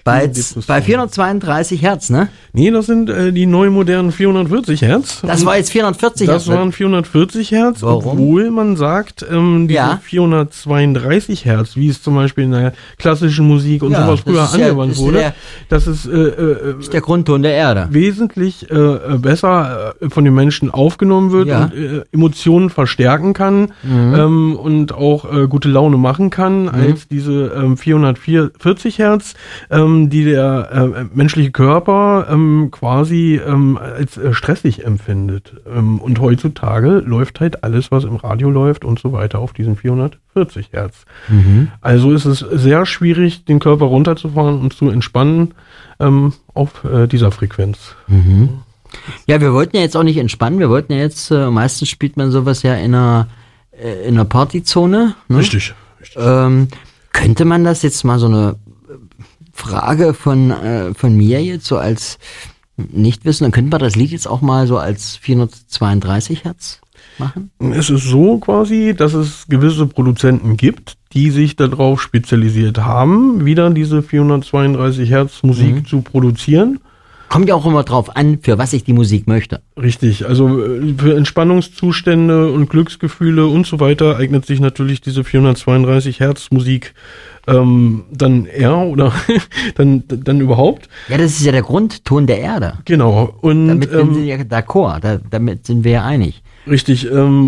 Bei 432 Hertz, ne? Nee, das sind die neu modernen 440 Hertz. Das war jetzt 440 Hertz. Das waren 440 Hertz, Warum? obwohl man sagt, diese 432 Hertz, wie es zum Beispiel in der klassischen Musik und sowas früher angewandt wurde, das ist der Grundton der Erde. Wesentlich besser von den Menschen aufgenommen wird und Emotionen verstärken kann und auch gute Laune machen kann, als diese 440 Hertz, die der menschliche Körper quasi als stressig empfindet. Und heutzutage läuft halt alles, was im Radio läuft und so weiter, auf diesen 440 Hertz. Also ist es sehr schwierig, den Körper runterzufahren und zu entspannen auf dieser Frequenz. Ja, wir wollten ja jetzt auch nicht entspannen, wir wollten ja jetzt, meistens spielt man sowas ja in einer Partyzone. Ne? Richtig. Könnte man das jetzt mal so eine Frage von mir jetzt so als Nichtwissen, dann könnte man das Lied jetzt auch mal so als 432 Hertz machen? Es ist so quasi, dass es gewisse Produzenten gibt, die sich darauf spezialisiert haben, wieder diese 432 Hertz Musik zu produzieren. Kommt ja auch immer drauf an, für was ich die Musik möchte. Richtig, also für Entspannungszustände und Glücksgefühle und so weiter eignet sich natürlich diese 432 Hertz Musik dann eher oder dann überhaupt. Ja, das ist ja der Grundton der Erde. Genau. Und damit sind wir ja d'accord, damit sind wir ja einig. Richtig,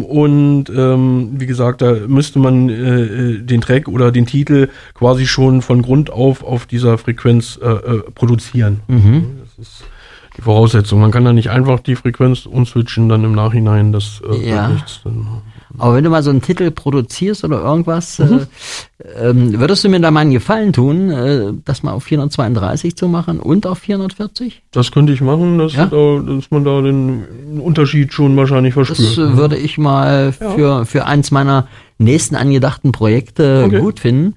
wie gesagt, da müsste man den Track oder den Titel quasi schon von Grund auf dieser Frequenz produzieren. Das ist die Voraussetzung. Man kann da nicht einfach die Frequenz umswitchen, dann im Nachhinein, das wird nichts. Aber wenn du mal so einen Titel produzierst oder irgendwas, würdest du mir da mal einen Gefallen tun, das mal auf 432 zu machen und auf 440? Das könnte ich machen, dass man da den Unterschied schon wahrscheinlich verspürt. Das würde ich mal für eins meiner nächsten angedachten Projekte gut finden,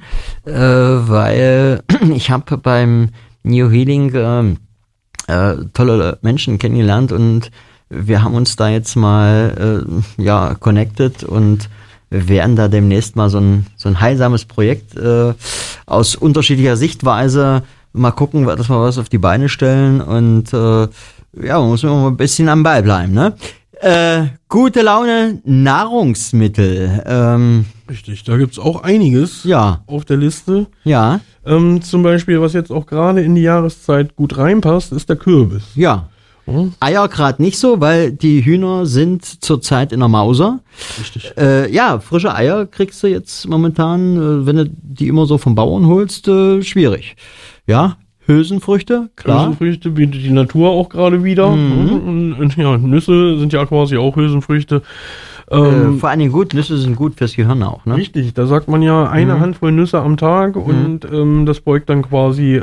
weil ich habe beim Neo Healing tolle Menschen kennengelernt und wir haben uns da jetzt mal connected und wir werden da demnächst mal so ein heilsames Projekt aus unterschiedlicher Sichtweise mal gucken, dass wir was auf die Beine stellen und man muss immer mal ein bisschen am Ball bleiben, ne? Gute Laune, Nahrungsmittel. Richtig, da gibt's auch einiges auf der Liste. Ja. Zum Beispiel, was jetzt auch gerade in die Jahreszeit gut reinpasst, ist der Kürbis. Ja. Eier gerade nicht so, weil die Hühner sind zurzeit in der Mauser. Richtig. Frische Eier kriegst du jetzt momentan, wenn du die immer so vom Bauern holst, schwierig. Ja, Hülsenfrüchte, klar. Hülsenfrüchte bietet die Natur auch gerade wieder. Und Nüsse sind ja quasi auch Hülsenfrüchte. Vor allen Dingen Nüsse sind gut fürs Gehirn auch, ne? Richtig, da sagt man ja eine Handvoll Nüsse am Tag und das beugt dann quasi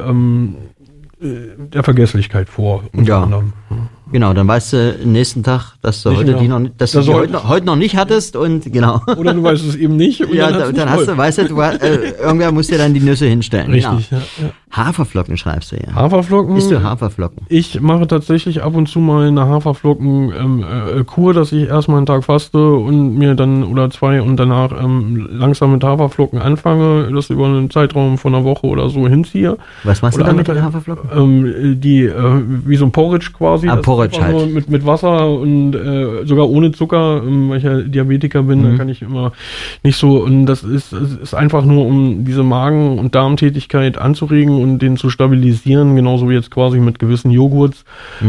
der Vergesslichkeit vor. Genau, dann weißt du nächsten Tag, dass du heute noch nicht hattest und genau. Oder du weißt es eben nicht. Und dann hast du, weißt du, irgendwer muss dir dann die Nüsse hinstellen. Richtig, genau. Haferflocken schreibst du ja. Haferflocken? Isst du Haferflocken? Ich mache tatsächlich ab und zu mal eine Haferflocken-Kur, dass ich erstmal einen Tag faste und mir dann oder zwei und danach langsam mit Haferflocken anfange, das über einen Zeitraum von einer Woche oder so hinziehe. Was machst du dann mit den Haferflocken? Wie so ein Porridge quasi. Porridge halt. Mit Wasser und sogar ohne Zucker, weil ich ja Diabetiker bin, da kann ich immer nicht so, und das ist einfach nur, um diese Magen- und Darmtätigkeit anzuregen und den zu stabilisieren, genauso wie jetzt quasi mit gewissen Joghurts.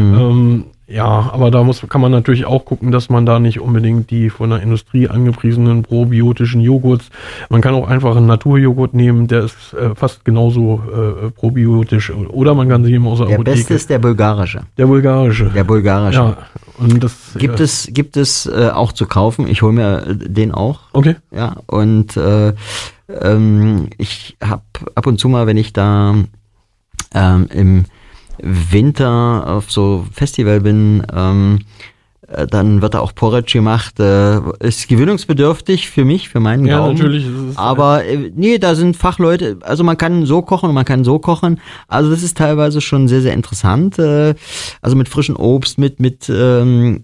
Aber da kann man natürlich auch gucken, dass man da nicht unbedingt die von der Industrie angepriesenen probiotischen Joghurts, man kann auch einfach einen Naturjoghurt nehmen, der ist fast genauso probiotisch, oder man kann sich eben aus der Apotheke. Der beste ist der bulgarische. Der bulgarische. Ja, und das gibt es auch zu kaufen. Ich hole mir den auch. Okay. Ja, und ich habe ab und zu mal, wenn ich da im Winter auf so Festival bin, dann wird da auch Porridge gemacht. Ist gewöhnungsbedürftig für mich, für meinen Gaumen. Ja, natürlich. Aber da sind Fachleute, also man kann so kochen und man kann so kochen. Also das ist teilweise schon sehr, sehr interessant. Also mit frischem Obst, mit Nüssen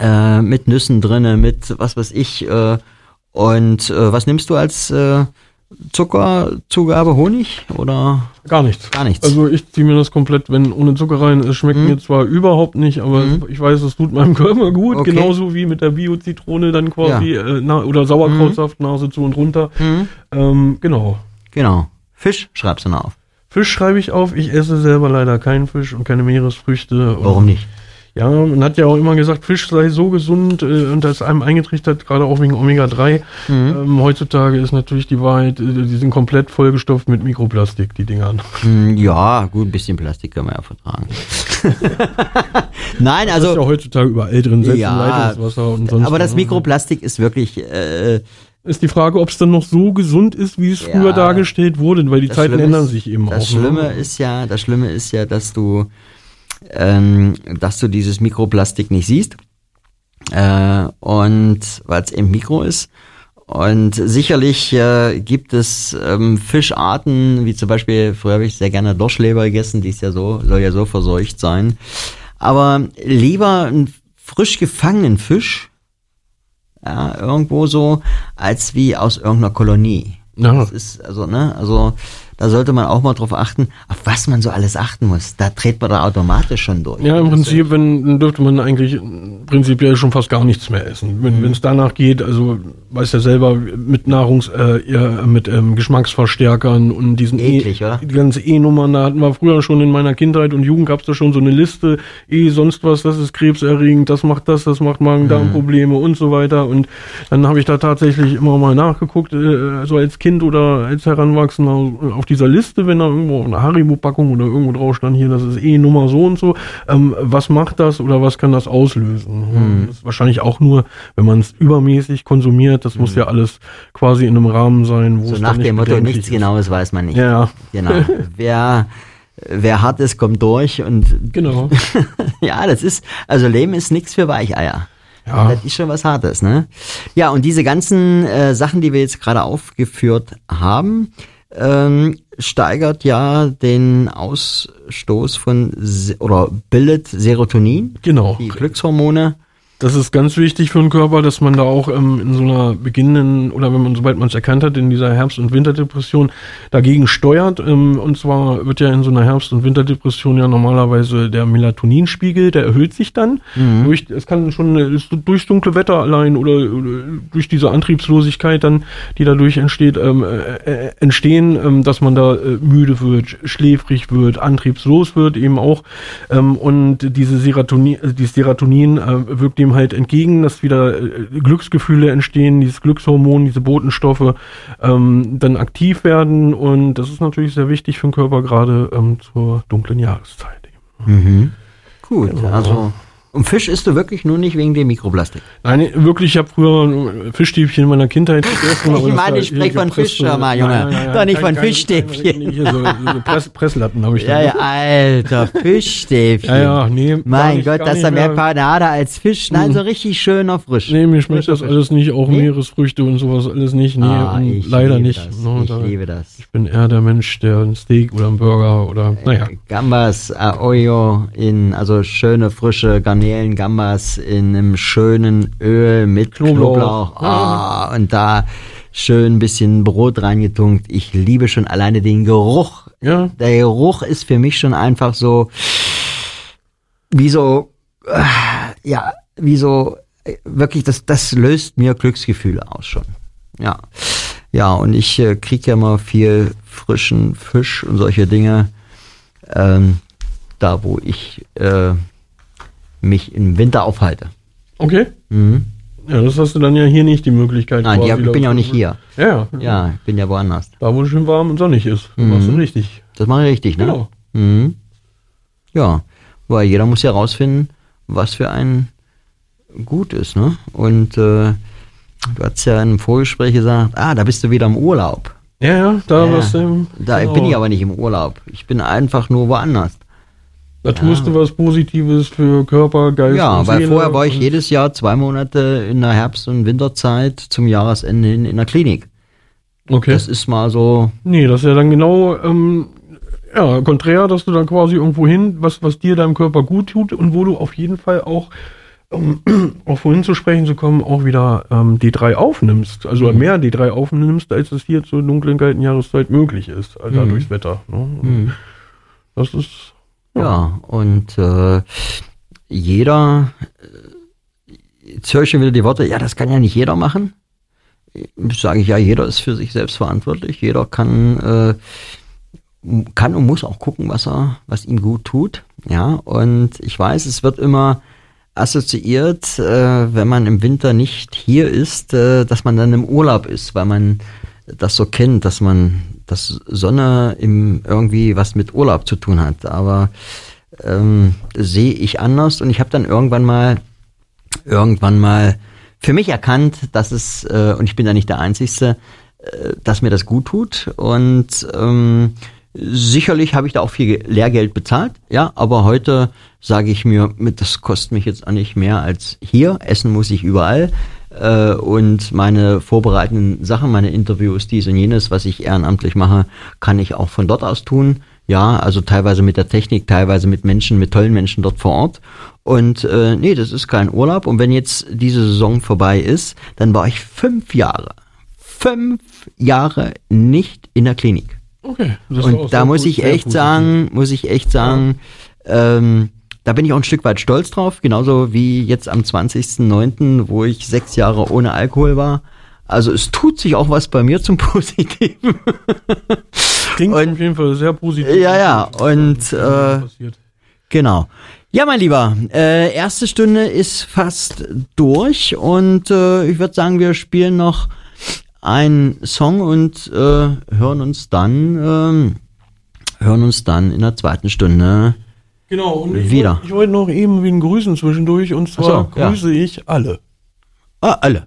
drinne, mit was weiß ich. Und was nimmst du als Zuckerzugabe, Honig oder? Gar nichts. Gar nichts. Also ich ziehe mir das komplett, wenn ohne Zucker rein. Es schmeckt mir zwar überhaupt nicht, aber ich weiß, es tut meinem Körper gut. Okay. Genauso wie mit der Bio-Zitrone dann quasi oder Sauerkrautsaft, Nase zu und runter. Genau. Genau. Fisch schreibst du noch auf. Fisch schreibe ich auf. Ich esse selber leider keinen Fisch und keine Meeresfrüchte. Warum nicht? Ja, man hat ja auch immer gesagt, Fisch sei so gesund und das einem eingetrichtert, gerade auch wegen Omega-3. Heutzutage ist natürlich die Wahrheit, die sind komplett vollgestopft mit Mikroplastik, die Dinger. Ja, gut, ein bisschen Plastik kann man ja vertragen. Nein, also... Das ist ja heutzutage überall drin, selbst im Leitungswasser und sonst. Aber das Mikroplastik ist wirklich... ist die Frage, ob es dann noch so gesund ist, wie es früher dargestellt wurde, weil die Zeiten ändern sich eben auch. Das Schlimme ist ja, dass du dieses Mikroplastik nicht siehst und weil es eben Mikro ist. Und sicherlich gibt es Fischarten, wie zum Beispiel, früher habe ich sehr gerne Dorschleber gegessen, die ist ja soll ja so verseucht sein. Aber lieber einen frisch gefangenen Fisch, ja, irgendwo so, als wie aus irgendeiner Kolonie. Ja. Das ist, also da sollte man auch mal drauf achten, auf was man so alles achten muss. Da dreht man da automatisch schon durch. Ja, im Prinzip, dann dürfte man eigentlich prinzipiell schon fast gar nichts mehr essen. Wenn es danach geht, also weiß ja selber, mit mit Geschmacksverstärkern und diesen eklig, oder? Die ganze E-Nummern, da hatten wir früher schon in meiner Kindheit und Jugend gab's da schon so eine Liste, sonst was, das ist krebserregend, das macht Magen-Darm-Probleme und so weiter. Und dann habe ich da tatsächlich immer mal nachgeguckt, so als Kind oder als Heranwachsender auf dieser Liste, wenn da irgendwo eine Haribo-Packung oder irgendwo drauf stand, hier, das ist Nummer so und so, was macht das oder was kann das auslösen? Das ist wahrscheinlich auch nur, wenn man es übermäßig konsumiert, das muss ja alles quasi in einem Rahmen sein, wo so es nach dann nicht dem Motto, bedenklich nichts ist. Genaues weiß man nicht. Ja. Genau. Wer hart ist, kommt durch und Genau. ja, also Leben ist nichts für Weicheier. Ja. Das ist schon was Hartes, ne? Ja, und diese ganzen Sachen, die wir jetzt gerade aufgeführt haben, steigert ja den Ausstoß oder bildet Serotonin, Genau. die Glückshormone. Das ist ganz wichtig für den Körper, dass man da auch in so einer beginnenden, oder sobald man es erkannt hat, in dieser Herbst- und Winterdepression dagegen steuert. Und zwar wird ja in so einer Herbst- und Winterdepression ja normalerweise der Melatoninspiegel, der erhöht sich dann. Es kann schon durch dunkle Wetter allein oder durch diese Antriebslosigkeit dann, die dadurch entstehen, dass man da müde wird, schläfrig wird, antriebslos wird eben auch. Und dieses Serotonin wirkt dem halt entgegen, dass wieder Glücksgefühle entstehen, dieses Glückshormon, diese Botenstoffe dann aktiv werden und das ist natürlich sehr wichtig für den Körper, gerade zur dunklen Jahreszeit. Gut, Genau. also und Fisch isst du wirklich nur nicht wegen dem Mikroplastik? Nein, wirklich, ich habe früher Fischstäbchen in meiner Kindheit gegessen. Ich meine, ich spreche von Fisch, hör mal, Junge. Doch nicht von Fischstäbchen. So Presslatten habe ich da. Ja, Alter, Fischstäbchen. Ja, nee. Mein Gott, das ist ja mehr Panade als Fisch. Nein, so richtig schöner frisch. Nee, mir schmeckt das alles nicht, auch Meeresfrüchte und sowas alles nicht. Nee, und leider nicht. Ich liebe das. Ich bin eher der Mensch, der ein Steak oder ein Burger oder, naja. Gambas, Aoyo also schöne, frische Garnelen, Gambas in einem schönen Öl mit Knoblauch. Und da schön ein bisschen Brot reingetunkt. Ich liebe schon alleine den Geruch. Ja. Der Geruch ist für mich schon einfach so, wirklich, das löst mir Glücksgefühle aus schon. Ja. Ja, und ich kriege ja mal viel frischen Fisch und solche Dinge, da wo ich mich im Winter aufhalte. Okay. Ja, das hast du dann ja hier nicht die Möglichkeit. Nein, ich bin ja auch nicht hier. Ja. Ja, ich bin ja woanders. Da, wo es schön warm und sonnig ist. Das machst du richtig. Das mache ich richtig, ne? Genau. Ja, weil jeder muss ja rausfinden, was für einen gut ist, ne? Und du hast ja im Vorgespräch gesagt, da bist du wieder im Urlaub. Ja, da warst du. Da bin ich aber nicht im Urlaub. Ich bin einfach nur woanders. Da tust du was Positives für Körper, Geist und Seele. Weil vorher war ich jedes Jahr 2 Monate in der Herbst- und Winterzeit zum Jahresende in der Klinik. Okay. Das ist mal so... Nee, das ist ja dann genau konträr, dass du dann quasi irgendwo hin, was dir deinem Körper gut tut und wo du auf jeden Fall auch Auch vorhin zu sprechen zu kommen, auch wieder D3 aufnimmst, also mehr D3 aufnimmst, als es hier zur dunklen, kalten Jahreszeit möglich ist, also durchs Wetter. Ne? Das ist... Ja, und jeder, jetzt höre ich schon wieder die Worte, ja, das kann ja nicht jeder machen. Sage ich, ja, jeder ist für sich selbst verantwortlich, jeder kann und muss auch gucken, was ihm gut tut. Ja, und ich weiß, es wird immer assoziiert, wenn man im Winter nicht hier ist, dass man dann im Urlaub ist, weil man das so kennt, dass Sonne irgendwie was mit Urlaub zu tun hat. Aber sehe ich anders, und ich habe dann irgendwann mal für mich erkannt, dass es, und ich bin da nicht der Einzige, dass mir das gut tut, und sicherlich habe ich da auch viel Lehrgeld bezahlt, ja, aber heute sage ich mir, das kostet mich jetzt auch nicht mehr als hier. Essen muss ich überall, und meine vorbereitenden Sachen, meine Interviews, dies und jenes, was ich ehrenamtlich mache, kann ich auch von dort aus tun. Ja, also teilweise mit der Technik, teilweise mit tollen Menschen dort vor Ort. Und nee, das ist kein Urlaub. Und wenn jetzt diese Saison vorbei ist, dann war ich 5 Jahre nicht in der Klinik. Okay. Und da muss ich echt sagen, da bin ich auch ein Stück weit stolz drauf, genauso wie jetzt am 20.09., wo ich 6 Jahre ohne Alkohol war. Also es tut sich auch was bei mir zum Positiven. Klingt auf jeden Fall sehr positiv. Ja, und genau. Ja, mein Lieber, erste Stunde ist fast durch, und ich würde sagen, wir spielen noch einen Song und hören uns dann in der zweiten Stunde wieder. Ich wollte noch eben wen grüßen zwischendurch, und zwar grüße ich alle. Alle.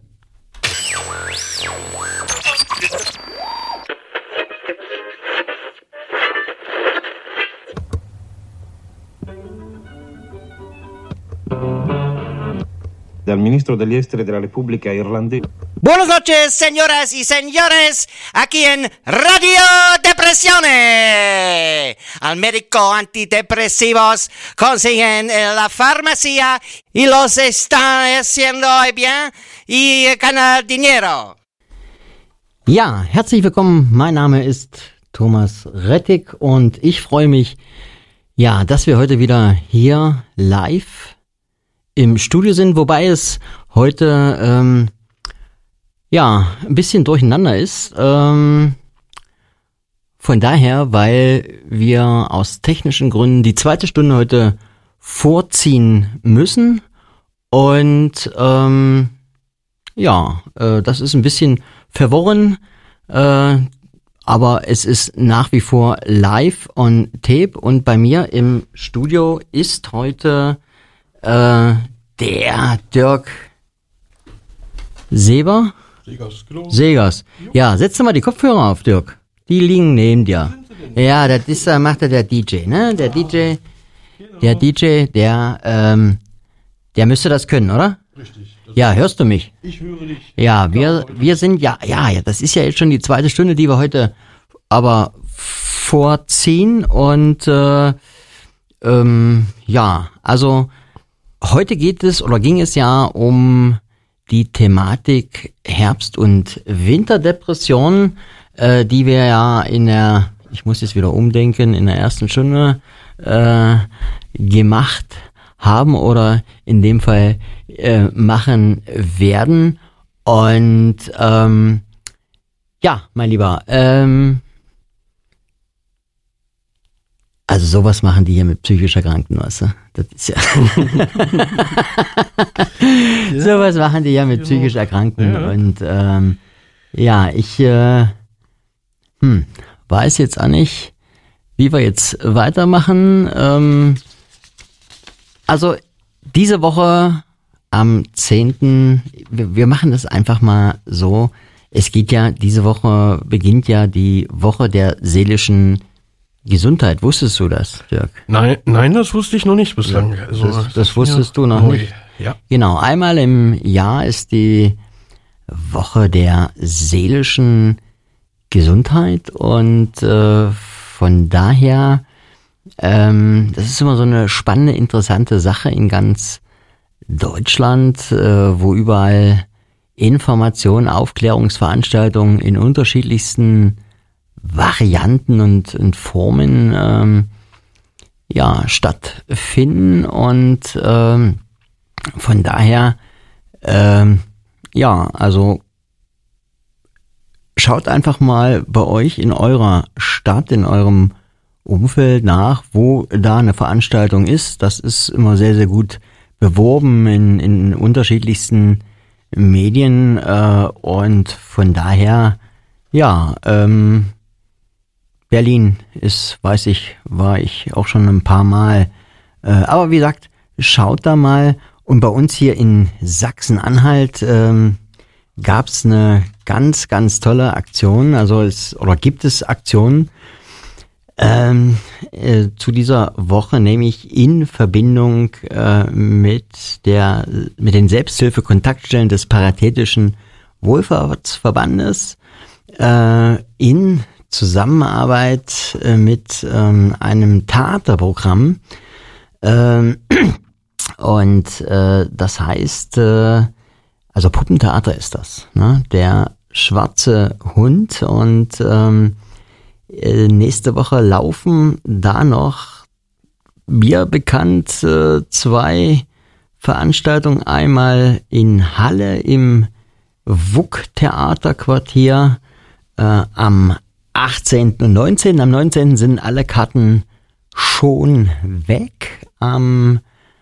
Dal ministro degli esteri della Repubblica Irlandese. Buenas noches, señoras y señores, aquí en Radio Depresione. Al médico antidepresivos consiguen en la farmacia y los están haciendo bien y ganan dinero. Ja, herzlich willkommen. Mein Name ist Thomas Rettig, und ich freue mich, ja, dass wir heute wieder hier live im Studio sind, wobei es heute ein bisschen durcheinander ist. Von daher, weil wir aus technischen Gründen die zweite Stunde heute vorziehen müssen, und das ist ein bisschen verworren, aber es ist nach wie vor live on tape, und bei mir im Studio ist heute der Dirk Segers. Ja, setz doch mal die Kopfhörer auf, Dirk. Die liegen neben dir. Ja, das ist, macht der DJ, ne? Der DJ, der müsste das können, oder? Richtig. Ja, hörst du mich? Ich höre dich. Ja, wir sind, ja, das ist ja jetzt schon die zweite Stunde, die wir heute aber vorziehen, und also heute ging es ja um die Thematik Herbst- und Winterdepression, die wir ja ich muss jetzt wieder umdenken, in der ersten Stunde gemacht haben oder in dem Fall machen werden. Und mein Lieber, also sowas machen die hier mit psychisch Erkrankten, weißt du? Das ist ja sowas machen die ja mit psychisch Erkrankten. Ja. Und ich weiß jetzt auch nicht, wie wir jetzt weitermachen. Also diese Woche am 10. Wir machen das einfach mal so. Es geht ja, diese Woche beginnt ja die Woche der seelischen Gesundheit. Wusstest du das, Dirk? Nein, das wusste ich noch nicht bislang. Ja, also, das wusstest du noch nicht? Ja. Genau, einmal im Jahr ist die Woche der seelischen Gesundheit, und von daher, das ist immer so eine spannende, interessante Sache in ganz Deutschland, wo überall Informationen, Aufklärungsveranstaltungen in unterschiedlichsten Varianten und Formen stattfinden und von daher also schaut einfach mal bei euch in eurer Stadt, in eurem Umfeld nach, wo da eine Veranstaltung ist. Das ist immer sehr, sehr gut beworben in unterschiedlichsten Medien und von daher, Berlin war ich auch schon ein paar Mal. Aber wie gesagt, schaut da mal. Und bei uns hier in Sachsen-Anhalt gab's eine ganz, ganz tolle Aktion. Gibt es Aktionen zu dieser Woche, nämlich in Verbindung mit den Selbsthilfe-Kontaktstellen des Paritätischen Wohlfahrtsverbandes in Zusammenarbeit mit einem Theaterprogramm. Das heißt, also Puppentheater ist das, ne? Der schwarze Hund und nächste Woche laufen da noch mir bekannt 2 Veranstaltungen. Einmal in Halle im WUK-Theaterquartier am 18. und 19. Am 19. sind alle Karten schon weg. Am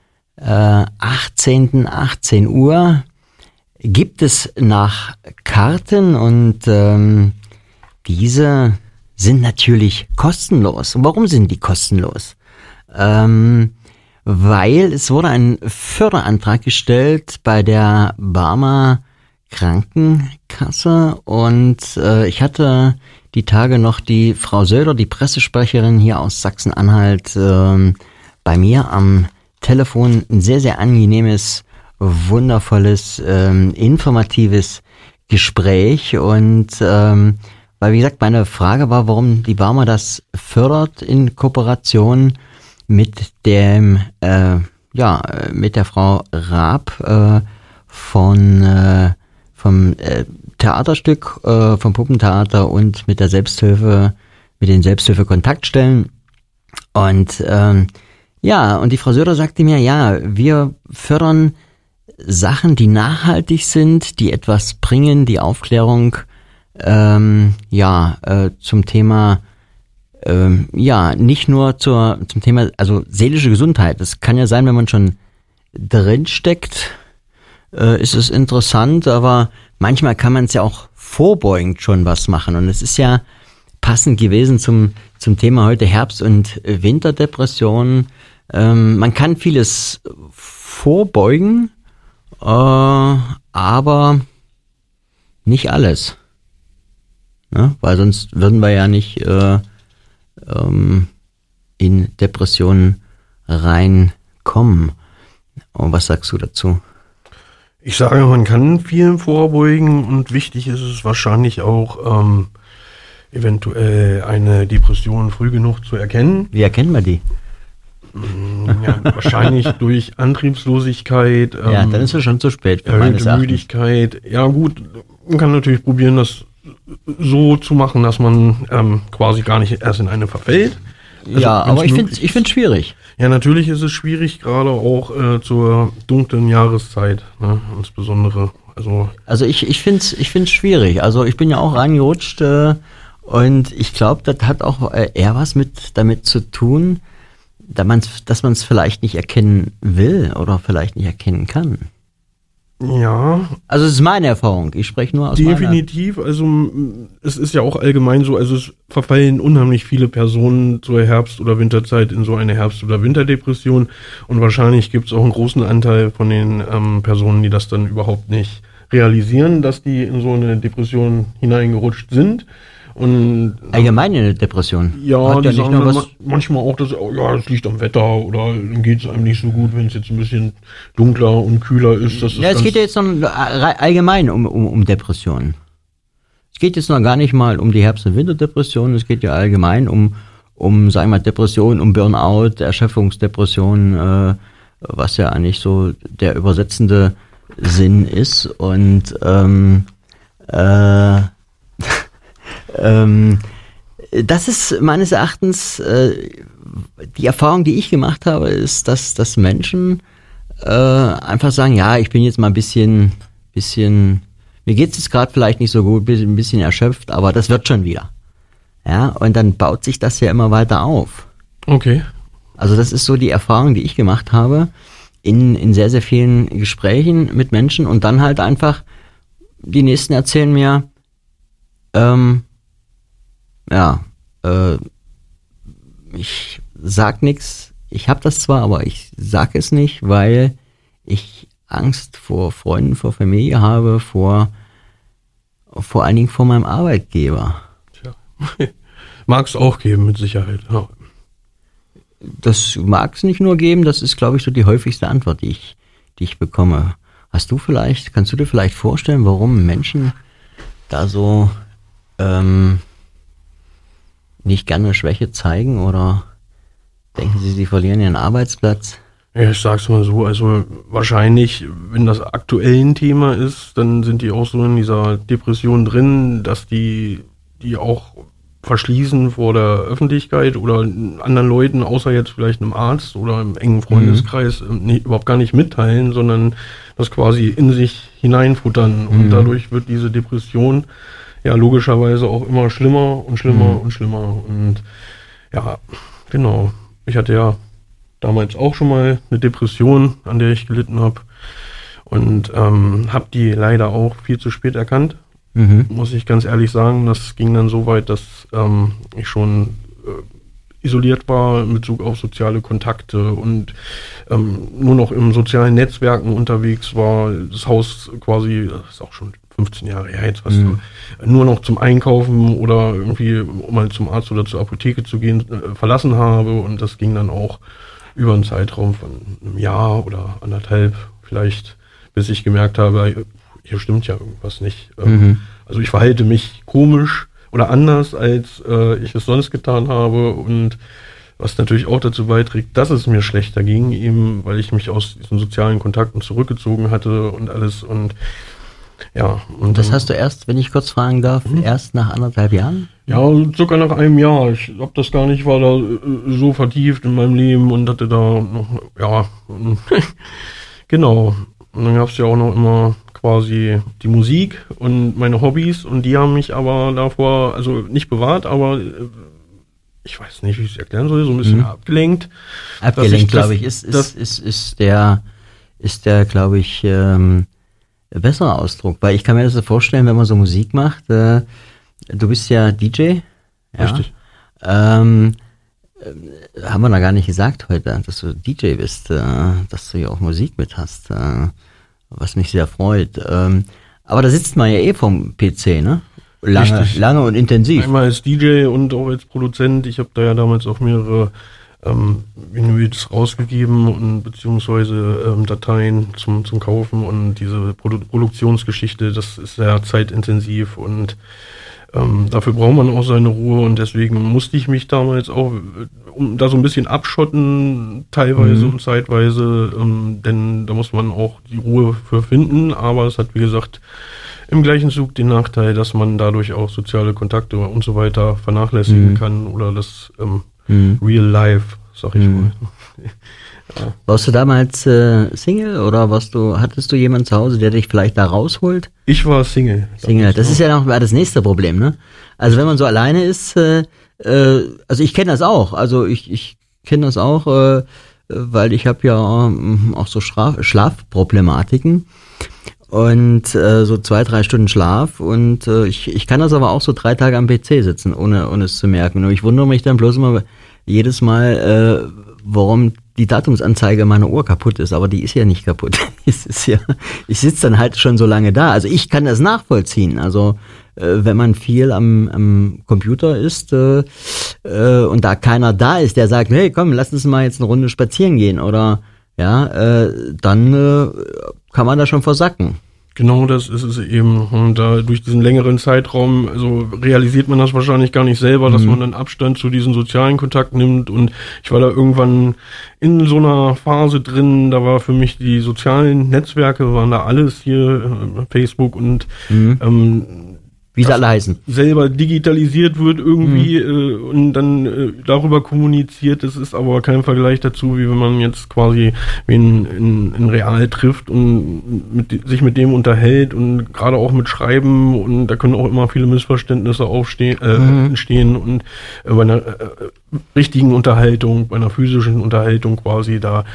18. 18 Uhr gibt es nach Karten und diese sind natürlich kostenlos. Und warum sind die kostenlos? Weil es wurde ein Förderantrag gestellt bei der Barmer Krankenkasse und ich hatte die Tage noch die Frau Söder, die Pressesprecherin hier aus Sachsen-Anhalt, bei mir am Telefon. Ein sehr, sehr angenehmes, wundervolles, informatives Gespräch und weil, wie gesagt, meine Frage war, warum die Barmer das fördert in Kooperation mit mit der Frau Raab vom Theaterstück, vom Puppentheater und mit der Selbsthilfe, mit den Selbsthilfe-Kontaktstellen. Und und die Frau Söder sagte mir, wir fördern Sachen, die nachhaltig sind, die etwas bringen, die Aufklärung zum Thema nicht nur zum Thema, also seelische Gesundheit. Das kann ja sein, wenn man schon drin steckt, ist es interessant, aber manchmal kann man es ja auch vorbeugend schon was machen. Und es ist ja passend gewesen zum Thema heute Herbst- und Winterdepressionen. Man kann vieles vorbeugen, aber nicht alles. Ne? Weil sonst würden wir ja nicht in Depressionen reinkommen. Und was sagst du dazu? Ich sage, man kann viel vorbeugen und wichtig ist es wahrscheinlich auch, eventuell eine Depression früh genug zu erkennen. Wie erkennen wir die? Ja, wahrscheinlich durch Antriebslosigkeit. Dann ist es schon zu spät. Erhöhte Müdigkeit. Ja gut, man kann natürlich probieren, das so zu machen, dass man quasi gar nicht erst in eine verfällt. Also, aber ich finde es schwierig. Ja, natürlich ist es schwierig, gerade auch zur dunklen Jahreszeit, ne, insbesondere. Also ich find's schwierig. Also ich bin ja auch reingerutscht und ich glaube, das hat auch eher was damit zu tun, dass man es vielleicht nicht erkennen will oder vielleicht nicht erkennen kann. Ja. Also es ist meine Erfahrung. Ich spreche nur aus Definitiv. Also es ist ja auch allgemein so, also es verfallen unheimlich viele Personen zur Herbst- oder Winterzeit in so eine Herbst- oder Winterdepression und wahrscheinlich gibt es auch einen großen Anteil von den Personen, die das dann überhaupt nicht realisieren, dass die in so eine Depression hineingerutscht sind. Und allgemeine Depression. Ja, die sagen dann manchmal auch, dass das liegt am Wetter oder dann geht es einem nicht so gut, wenn es jetzt ein bisschen dunkler und kühler ist. Es geht ja jetzt noch allgemein um Depressionen. Es geht jetzt noch gar nicht mal um die Herbst- und Winterdepression, es geht ja allgemein um sagen wir mal, Depressionen, um Burnout, Erschöpfungsdepressionen, was ja eigentlich so der übersetzende Sinn ist. Und das ist meines Erachtens die Erfahrung, die ich gemacht habe, ist, dass Menschen einfach sagen, ja, ich bin jetzt mal ein bisschen, mir geht's jetzt gerade vielleicht nicht so gut, bin ein bisschen erschöpft, aber das wird schon wieder. Ja, und dann baut sich das ja immer weiter auf. Okay. Also das ist so die Erfahrung, die ich gemacht habe in sehr, sehr vielen Gesprächen mit Menschen und dann halt einfach, die Nächsten erzählen mir, ich sag nichts, ich habe das zwar, aber ich sag es nicht, weil ich Angst vor Freunden, vor Familie habe, vor allen Dingen vor meinem Arbeitgeber. Tja. Mag es auch geben, mit Sicherheit. Ja. Das mag es nicht nur geben, das ist, glaube ich, so die häufigste Antwort, die ich bekomme. Kannst du dir vielleicht vorstellen, warum Menschen da so nicht gerne Schwäche zeigen oder denken sie verlieren ihren Arbeitsplatz? Ja, ich sag's mal so, also wahrscheinlich, wenn das aktuell ein Thema ist, dann sind die auch so in dieser Depression drin, dass die auch verschließen vor der Öffentlichkeit oder anderen Leuten, außer jetzt vielleicht einem Arzt oder im engen Freundeskreis, überhaupt gar nicht mitteilen, sondern das quasi in sich hineinfuttern. Und dadurch wird diese Depression ja logischerweise auch immer schlimmer und schlimmer und schlimmer. Und ja, genau. Ich hatte ja damals auch schon mal eine Depression, an der ich gelitten habe. Und habe die leider auch viel zu spät erkannt. Muss ich ganz ehrlich sagen. Das ging dann so weit, dass ich schon isoliert war in Bezug auf soziale Kontakte und nur noch in sozialen Netzwerken unterwegs war. Das Haus quasi, das ist auch schon 15 Jahre her jetzt, nur noch zum Einkaufen oder irgendwie, um mal zum Arzt oder zur Apotheke zu gehen, verlassen habe. Und das ging dann auch über einen Zeitraum von einem Jahr oder anderthalb vielleicht, bis ich gemerkt habe, hier stimmt ja irgendwas nicht. Also ich verhalte mich komisch oder anders, als ich es sonst getan habe. Und was natürlich auch dazu beiträgt, dass es mir schlechter ging, eben weil ich mich aus diesen sozialen Kontakten zurückgezogen hatte und alles. Und ja. Und das hast du erst, wenn ich kurz fragen darf, erst nach 1,5 Jahren? Ja, sogar nach einem Jahr. Ich hab das gar nicht, war da so vertieft in meinem Leben und hatte da noch, ja, genau. Und dann gab es ja auch noch immer quasi die Musik und meine Hobbys und die haben mich aber davor, also nicht bewahrt, aber ich weiß nicht, wie ich es erklären soll, so ein bisschen abgelenkt. Abgelenkt, glaube ich, ist der, glaube ich, bessere Ausdruck, weil ich kann mir das so vorstellen, wenn man so Musik macht, du bist ja DJ. Ja? Richtig. Haben wir noch gar nicht gesagt heute, dass du DJ bist, dass du ja auch Musik mit hast, was mich sehr freut. Aber da sitzt man ja eh vom PC, ne? Lange und intensiv. Einmal als DJ und auch als Produzent. Ich habe da ja damals auch mehrere Vinyls rausgegeben und beziehungsweise Dateien zum Kaufen und diese Produktionsgeschichte, das ist sehr zeitintensiv und dafür braucht man auch seine Ruhe und deswegen musste ich mich damals auch da so ein bisschen abschotten, teilweise und zeitweise, denn da muss man auch die Ruhe für finden, aber es hat, wie gesagt, im gleichen Zug den Nachteil, dass man dadurch auch soziale Kontakte und so weiter vernachlässigen kann oder das Real Life, sag ich mal. Ja. Warst du damals Single oder hattest du jemanden zu Hause, der dich vielleicht da rausholt? Ich war Single. Das ist ja noch mal das nächste Problem, ne? Also wenn man so alleine ist, also ich kenne das auch, ich kenne das auch, weil ich habe ja auch so Schlafproblematiken und so 2-3 Stunden Schlaf und ich kann das aber auch so 3 Tage am PC sitzen, ohne es zu merken. Und ich wundere mich dann bloß immer jedes Mal, warum die Datumsanzeige meiner Uhr kaputt ist, aber die ist ja nicht kaputt. Ich sitze dann halt schon so lange da. Also ich kann das nachvollziehen. Also wenn man viel am Computer ist und da keiner da ist, der sagt, hey komm, lass uns mal jetzt eine Runde spazieren gehen oder ja, dann kann man da schon versacken. Genau, das ist es eben. Und da durch diesen längeren Zeitraum, also realisiert man das wahrscheinlich gar nicht selber, dass man dann Abstand zu diesem sozialen Kontakt nimmt. Und ich war da irgendwann in so einer Phase drin, da war für mich die sozialen Netzwerke, waren da alles hier, Facebook und wie sie alle heißen. Selber digitalisiert wird irgendwie und dann darüber kommuniziert. Das ist aber kein Vergleich dazu, wie wenn man jetzt quasi wen in real trifft und sich mit dem unterhält und gerade auch mit Schreiben, und da können auch immer viele Missverständnisse entstehen, und bei einer richtigen Unterhaltung, bei einer physischen Unterhaltung quasi, da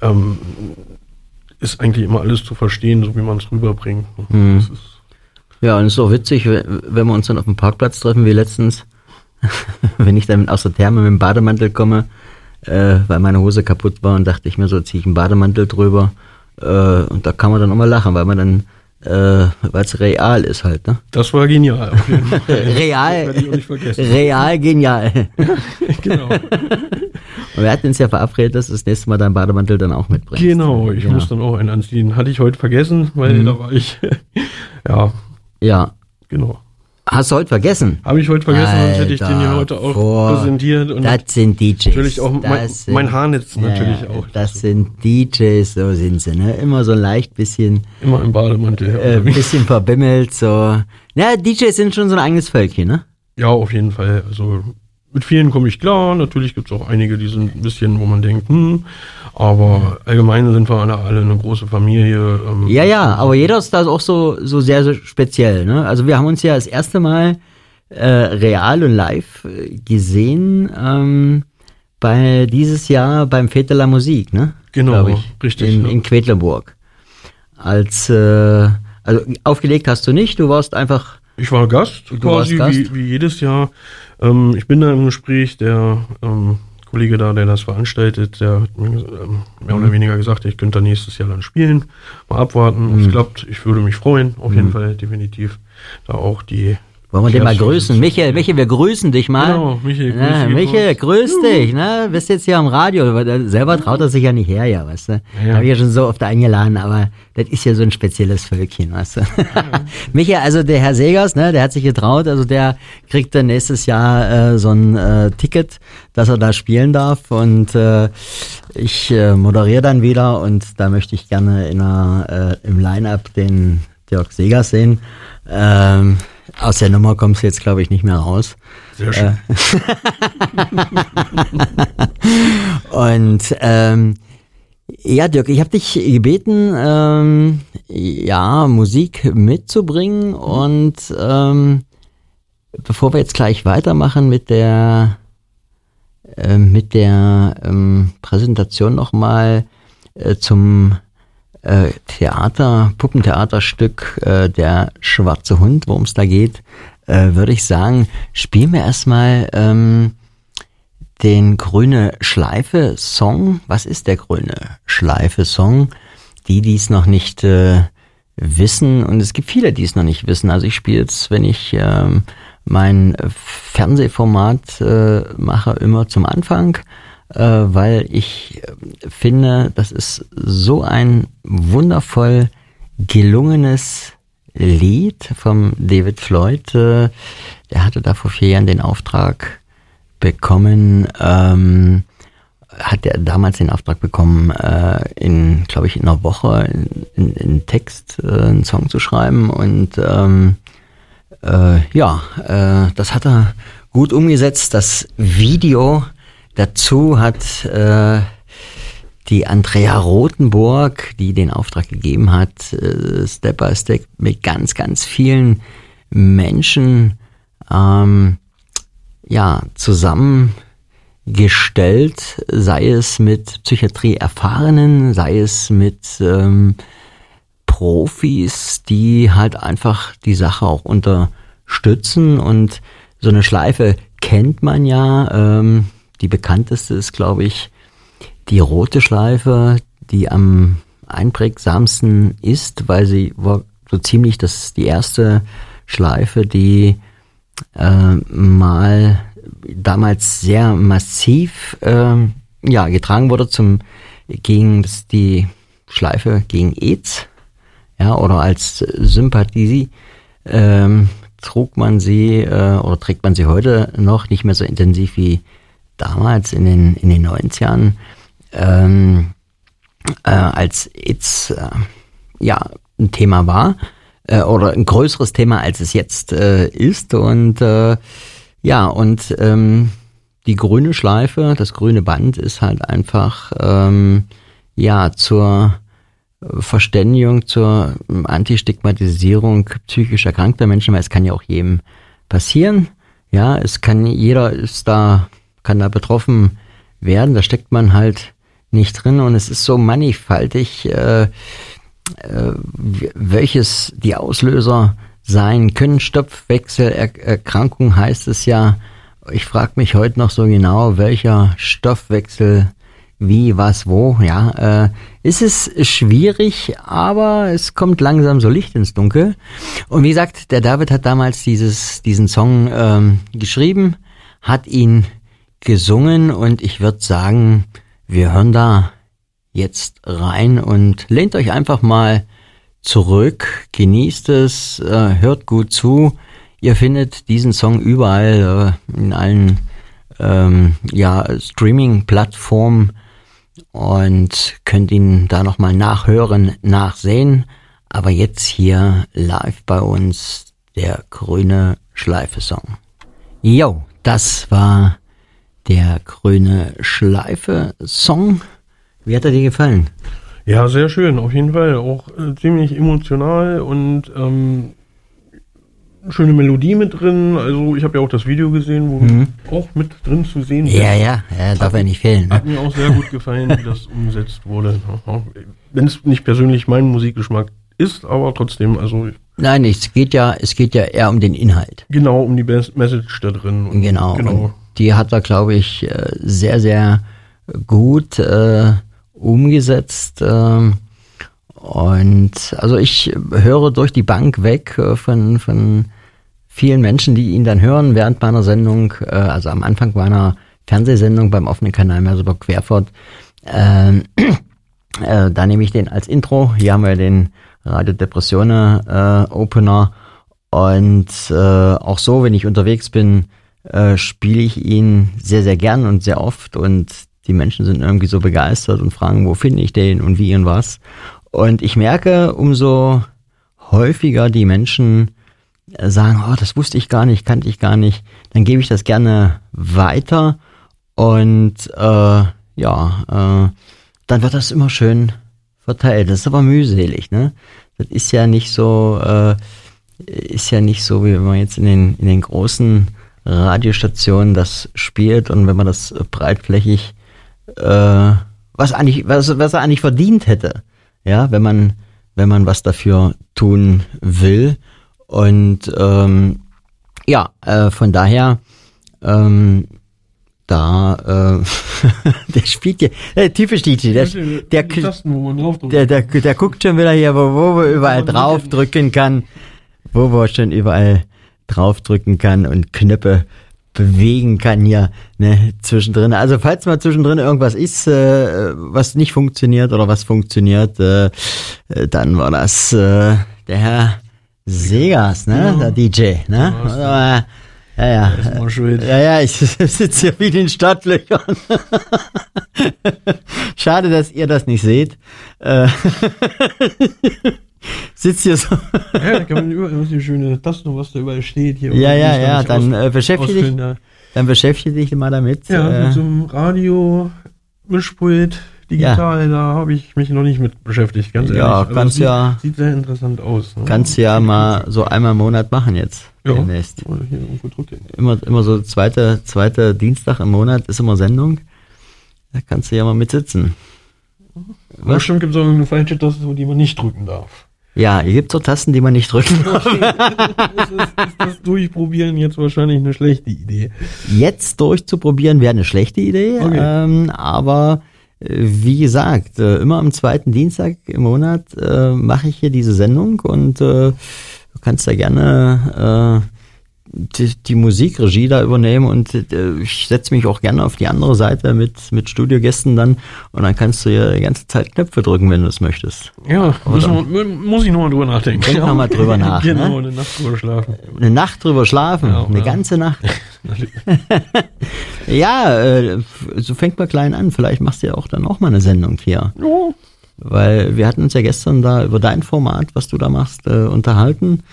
ist eigentlich immer alles zu verstehen, so wie man es rüberbringt. Das ist ja, und es ist auch witzig, wenn wir uns dann auf dem Parkplatz treffen, wie letztens, wenn ich dann aus der Therme mit dem Bademantel komme, weil meine Hose kaputt war, und dachte ich mir so, ziehe ich einen Bademantel drüber, und da kann man dann auch mal lachen, weil man dann, weil es real ist halt, ne? Das war genial. Auf jeden Fall. Real, das werde ich auch nicht vergessen. Real genial. Genau. Und wir hatten uns ja verabredet, dass das nächste Mal deinen Bademantel dann auch mitbringst. Genau, ich muss dann auch einen anziehen. Hatte ich heute vergessen, weil da war ich, Ja. Genau. Hast du heute vergessen? Habe ich heute vergessen, sonst hätte ich den hier heute auch präsentiert. Und das sind DJs. Natürlich auch mein Haarnetz natürlich auch. Das sind DJs, so sind sie, ne? Immer so leicht bisschen. Immer im Bademantel. Bisschen verbimmelt, so. Ja, DJs sind schon so ein eigenes Völkchen, ne? Ja, auf jeden Fall. Also mit vielen komme ich klar. Natürlich gibt es auch einige, die sind ein bisschen, wo man denkt, aber allgemein sind wir alle eine große Familie. Ja, aber jeder ist da auch so sehr, sehr speziell, ne? Also wir haben uns ja das erste Mal real und live gesehen bei dieses Jahr beim Fête de la Musique, ne? Genau, richtig. In Quedlinburg. Also aufgelegt hast du nicht, du warst einfach... Ich war Gast, quasi wie jedes Jahr. Ich bin da im Gespräch, der Kollege da, der das veranstaltet, der hat mir mehr oder weniger gesagt, ich könnte nächstes Jahr dann spielen. Mal abwarten, ob es klappt. Ich würde mich freuen, auf jeden Fall, definitiv. Da auch die... Wollen wir den mal grüßen? Michael, wir grüßen dich mal. Genau, Michael, grüß dich, ne? Bist jetzt hier am Radio, weil selber traut er sich ja nicht her, ja, weißt du? Ja. Hab ich ja schon so oft eingeladen, aber das ist ja so ein spezielles Völkchen, weißt du? Ja. Michael, also der Herr Segers, ne, der hat sich getraut, also der kriegt dann nächstes Jahr so ein Ticket, dass er da spielen darf, und ich moderiere dann wieder, und da möchte ich gerne im Line-Up den Dirk Segers sehen. Aus der Nummer kommst du jetzt, glaube ich, nicht mehr raus. Sehr schön. Und ja, Dirk, ich habe dich gebeten, Musik mitzubringen, und bevor wir jetzt gleich weitermachen mit der Präsentation nochmal zum Puppentheaterstück Der schwarze Hund, worum es da geht, würde ich sagen, spielen wir erstmal den Grüne Schleife Song. Was ist der Grüne Schleife Song? Die es noch nicht wissen, und es gibt viele, die es noch nicht wissen. Also ich spiele jetzt, wenn ich mein Fernsehformat mache, immer zum Anfang, weil ich finde, das ist so ein wundervoll gelungenes Lied vom David Floyd. Der hatte da vor 4 Jahren den Auftrag bekommen, hat er damals den Auftrag bekommen, in einer Woche in Text einen Song zu schreiben, und das hat er gut umgesetzt. Das Video dazu hat die Andrea Rothenburg, die den Auftrag gegeben hat, Step by Step mit ganz, ganz vielen Menschen zusammengestellt, sei es mit Psychiatrie-Erfahrenen, sei es mit Profis, die halt einfach die Sache auch unterstützen. Und so eine Schleife kennt man ja. Die bekannteste ist, glaube ich, die rote Schleife, die am einprägsamsten ist, weil sie war so ziemlich die erste Schleife, die mal damals sehr massiv getragen wurde gegen die Schleife gegen AIDS. ja, oder als Sympathie, trägt man sie heute noch nicht mehr so intensiv wie damals in den 90ern, als AIDS ein Thema war, oder ein größeres Thema, als es jetzt ist. Und die grüne Schleife, das grüne Band ist halt einfach zur Verständigung, zur Antistigmatisierung psychisch erkrankter Menschen, weil es kann ja auch jedem passieren. Ja, jeder kann da betroffen werden, da steckt man halt nicht drin, und es ist so mannigfaltig, welches die Auslöser sein können. Stoffwechselerkrankung heißt es ja. Ich frage mich heute noch so genau, welcher Stoffwechsel wie, was, wo. Ja, ist es schwierig, aber es kommt langsam so Licht ins Dunkel. Und wie gesagt, der David hat damals diesen Song geschrieben, hat ihn gesungen, und ich würde sagen, wir hören da jetzt rein und lehnt euch einfach mal zurück, genießt es, hört gut zu. Ihr findet diesen Song überall in allen Streaming-Plattformen und könnt ihn da nochmal nachhören, nachsehen. Aber jetzt hier live bei uns der grüne Schleife-Song. Jo, das war der grüne Schleife-Song. Wie hat er dir gefallen? Ja, sehr schön, auf jeden Fall. Auch ziemlich emotional und schöne Melodie mit drin. Also ich habe ja auch das Video gesehen, wo auch mit drin zu sehen ist. Ja, darf ja nicht fehlen. Hat mir auch sehr gut gefallen, wie das umgesetzt wurde. Wenn es nicht persönlich mein Musikgeschmack ist, aber trotzdem, also... Nein, es geht ja eher um den Inhalt. Genau, um die Message da drin. Und genau. Und die hat er, glaube ich, sehr, sehr gut umgesetzt. Und also ich höre durch die Bank weg von vielen Menschen, die ihn dann hören während meiner Sendung, also am Anfang meiner Fernsehsendung beim offenen Kanal Merseburg-Querfurt. Da nehme ich den als Intro. Hier haben wir den Radio Depressione Opener. Und auch so, wenn ich unterwegs bin, spiele ich ihn sehr, sehr gern und sehr oft. Und die Menschen sind irgendwie so begeistert und fragen, wo finde ich den und wie und was. Und ich merke, umso häufiger die Menschen sagen, oh, das wusste ich gar nicht, kannte ich gar nicht, dann gebe ich das gerne weiter. Und dann wird das immer schön verteilt. Das ist aber mühselig, ne? Das ist ja nicht so, wie wenn man jetzt in den großen Radiostationen das spielt und wenn man das breitflächig, was er eigentlich verdient hätte, ja, wenn man was dafür tun will. Und von daher der spielt hier, typisch DJ, der guckt schon wieder hier, wo wir überall draufdrücken kann, und Knöpfe bewegen kann hier, ne, zwischendrin. Also falls mal zwischendrin irgendwas ist, was nicht funktioniert oder was funktioniert, dann war das der Herr Segers, ne, der DJ, ne? Ja. Ja, ich sitze hier wie in den Stadtlöchern. Schade, dass ihr das nicht seht. Sitzt hier so. Ja, da kann man überall die schöne Tasten, was da überall steht hier. Ja, dann beschäftige dich mal damit. Ja, mit so einem Radio-Mischpult, digital, da habe ich mich noch nicht mit beschäftigt, ganz ehrlich. Ja, sieht sehr interessant aus. Ne? Kannst du ja mal so einmal im Monat machen jetzt. Ja, demnächst. oder hier irgendwo drücken. Immer so zweiter Dienstag im Monat ist immer Sendung. Da kannst du ja mal mitsitzen. Aber bestimmt gibt es auch eine falsche Taste, die man nicht drücken darf. Ja, hier gibt es so Tasten, die man nicht drücken darf. Ist das Durchprobieren jetzt wahrscheinlich eine schlechte Idee? Jetzt durchzuprobieren wäre eine schlechte Idee, okay. Aber wie gesagt, immer am zweiten Dienstag im Monat mache ich hier diese Sendung und du kannst da gerne die Musikregie da übernehmen und ich setze mich auch gerne auf die andere Seite mit Studiogästen dann und dann kannst du ja die ganze Zeit Knöpfe drücken, wenn du es möchtest. Ja, muss ich nochmal drüber nachdenken. Denk nochmal drüber nach. Genau, ne? eine Nacht drüber schlafen. Eine Nacht drüber schlafen, Ja, eine ja. ganze Nacht. Ja, so fängt man klein an. Vielleicht machst du ja auch dann auch mal eine Sendung hier. Ja. Weil wir hatten uns ja gestern da über dein Format, was du da machst, unterhalten,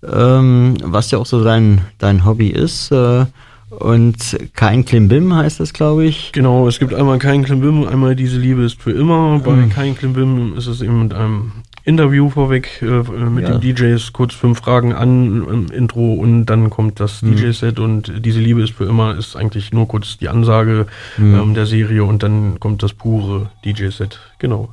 was ja auch so dein Hobby ist. Und kein Klimbim heißt das, glaube ich. Genau, es gibt einmal kein Klimbim, einmal diese Liebe ist für immer. Bei kein Klimbim ist es eben mit einem Interview vorweg mit den DJs, kurz 5 Fragen an, Intro und dann kommt das DJ-Set und diese Liebe ist für immer ist eigentlich nur kurz die Ansage der Serie und dann kommt das pure DJ-Set, genau.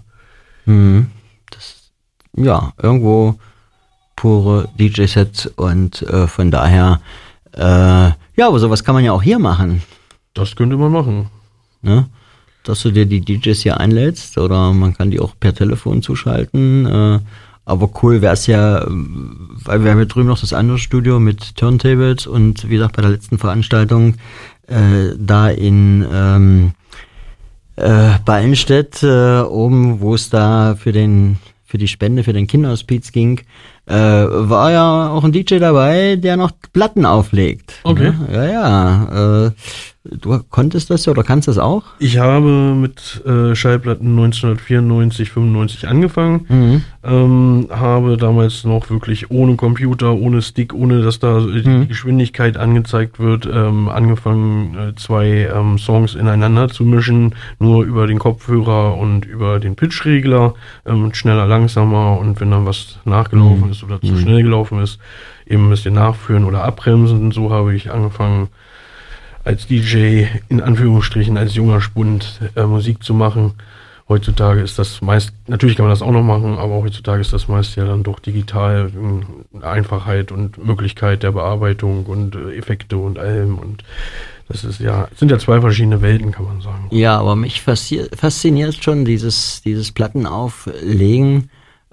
Das, ja, irgendwo pure DJ-Set und von daher, ja, aber sowas kann man ja auch hier machen. Das könnte man machen. Ne? Dass du dir die DJs hier einlädst oder man kann die auch per Telefon zuschalten. Aber cool wäre es ja, weil wir haben hier drüben noch das andere Studio mit Turntables und wie gesagt bei der letzten Veranstaltung da in Ballenstedt oben, wo es da für die Spende für den Kinderhospiz ging, war ja auch ein DJ dabei, der noch Platten auflegt. Okay. Ja. Du konntest das ja oder kannst das auch? Ich habe mit Schallplatten 1994, 95 angefangen, habe damals noch wirklich ohne Computer, ohne Stick, ohne dass da die Geschwindigkeit angezeigt wird, angefangen 2 Songs ineinander zu mischen, nur über den Kopfhörer und über den Pitchregler, schneller, langsamer und wenn dann was nachgelaufen ist oder zu schnell gelaufen ist, eben ein bisschen nachführen oder abbremsen. So habe ich angefangen als DJ, in Anführungsstrichen, als junger Spund Musik zu machen. Heutzutage ist das meist, natürlich kann man das auch noch machen, aber heutzutage ist das meist ja dann doch digital, Einfachheit und Möglichkeit der Bearbeitung und Effekte und allem und das ist ja, sind ja 2 verschiedene Welten, kann man sagen. Ja, aber mich fasziniert schon dieses Plattenauflegen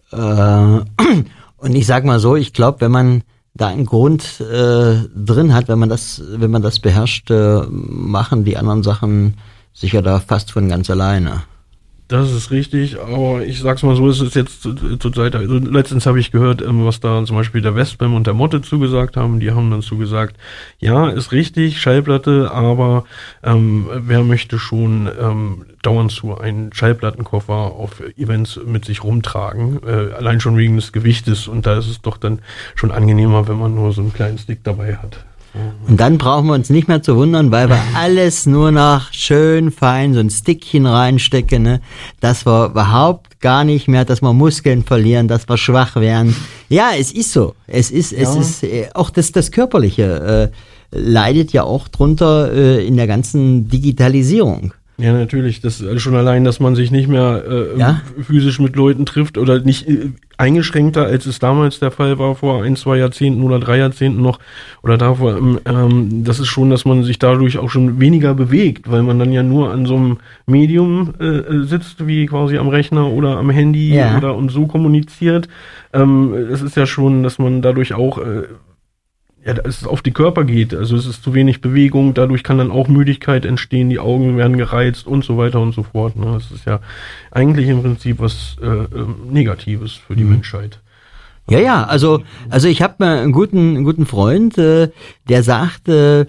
und ich sag mal so, ich glaube, wenn man da einen Grund drin hat, wenn man das beherrscht, machen die anderen Sachen sicher da fast von ganz alleine. Das ist richtig, aber ich sag's mal so, es ist jetzt zur Zeit, also letztens habe ich gehört, was da zum Beispiel der Westbam und der Motte zugesagt haben, die haben dann zugesagt, ja, ist richtig, Schallplatte, aber wer möchte schon dauernd so einen Schallplattenkoffer auf Events mit sich rumtragen, allein schon wegen des Gewichtes und da ist es doch dann schon angenehmer, wenn man nur so einen kleinen Stick dabei hat. Und dann brauchen wir uns nicht mehr zu wundern, weil wir alles nur noch schön fein so ein Stickchen reinstecken, ne? Dass wir überhaupt gar nicht mehr, dass wir Muskeln verlieren, dass wir schwach werden. Ja, es ist so. Es ist auch das Körperliche leidet ja auch drunter in der ganzen Digitalisierung. Ja, natürlich. Das schon allein, dass man sich nicht mehr physisch mit Leuten trifft oder nicht eingeschränkter, als es damals der Fall war, vor 1, 2 Jahrzehnten oder 3 Jahrzehnten noch oder davor. Das ist schon, dass man sich dadurch auch schon weniger bewegt, weil man dann ja nur an so einem Medium sitzt, wie quasi am Rechner oder am Handy oder und so kommuniziert. Es ist ja schon, dass man dadurch auch dass es auf die Körper geht, also es ist zu wenig Bewegung, dadurch kann dann auch Müdigkeit entstehen, die Augen werden gereizt und so weiter und so fort. Ne? Das ist ja eigentlich im Prinzip was Negatives für die Menschheit. Ja, also ich habe mal einen guten Freund, der sagt,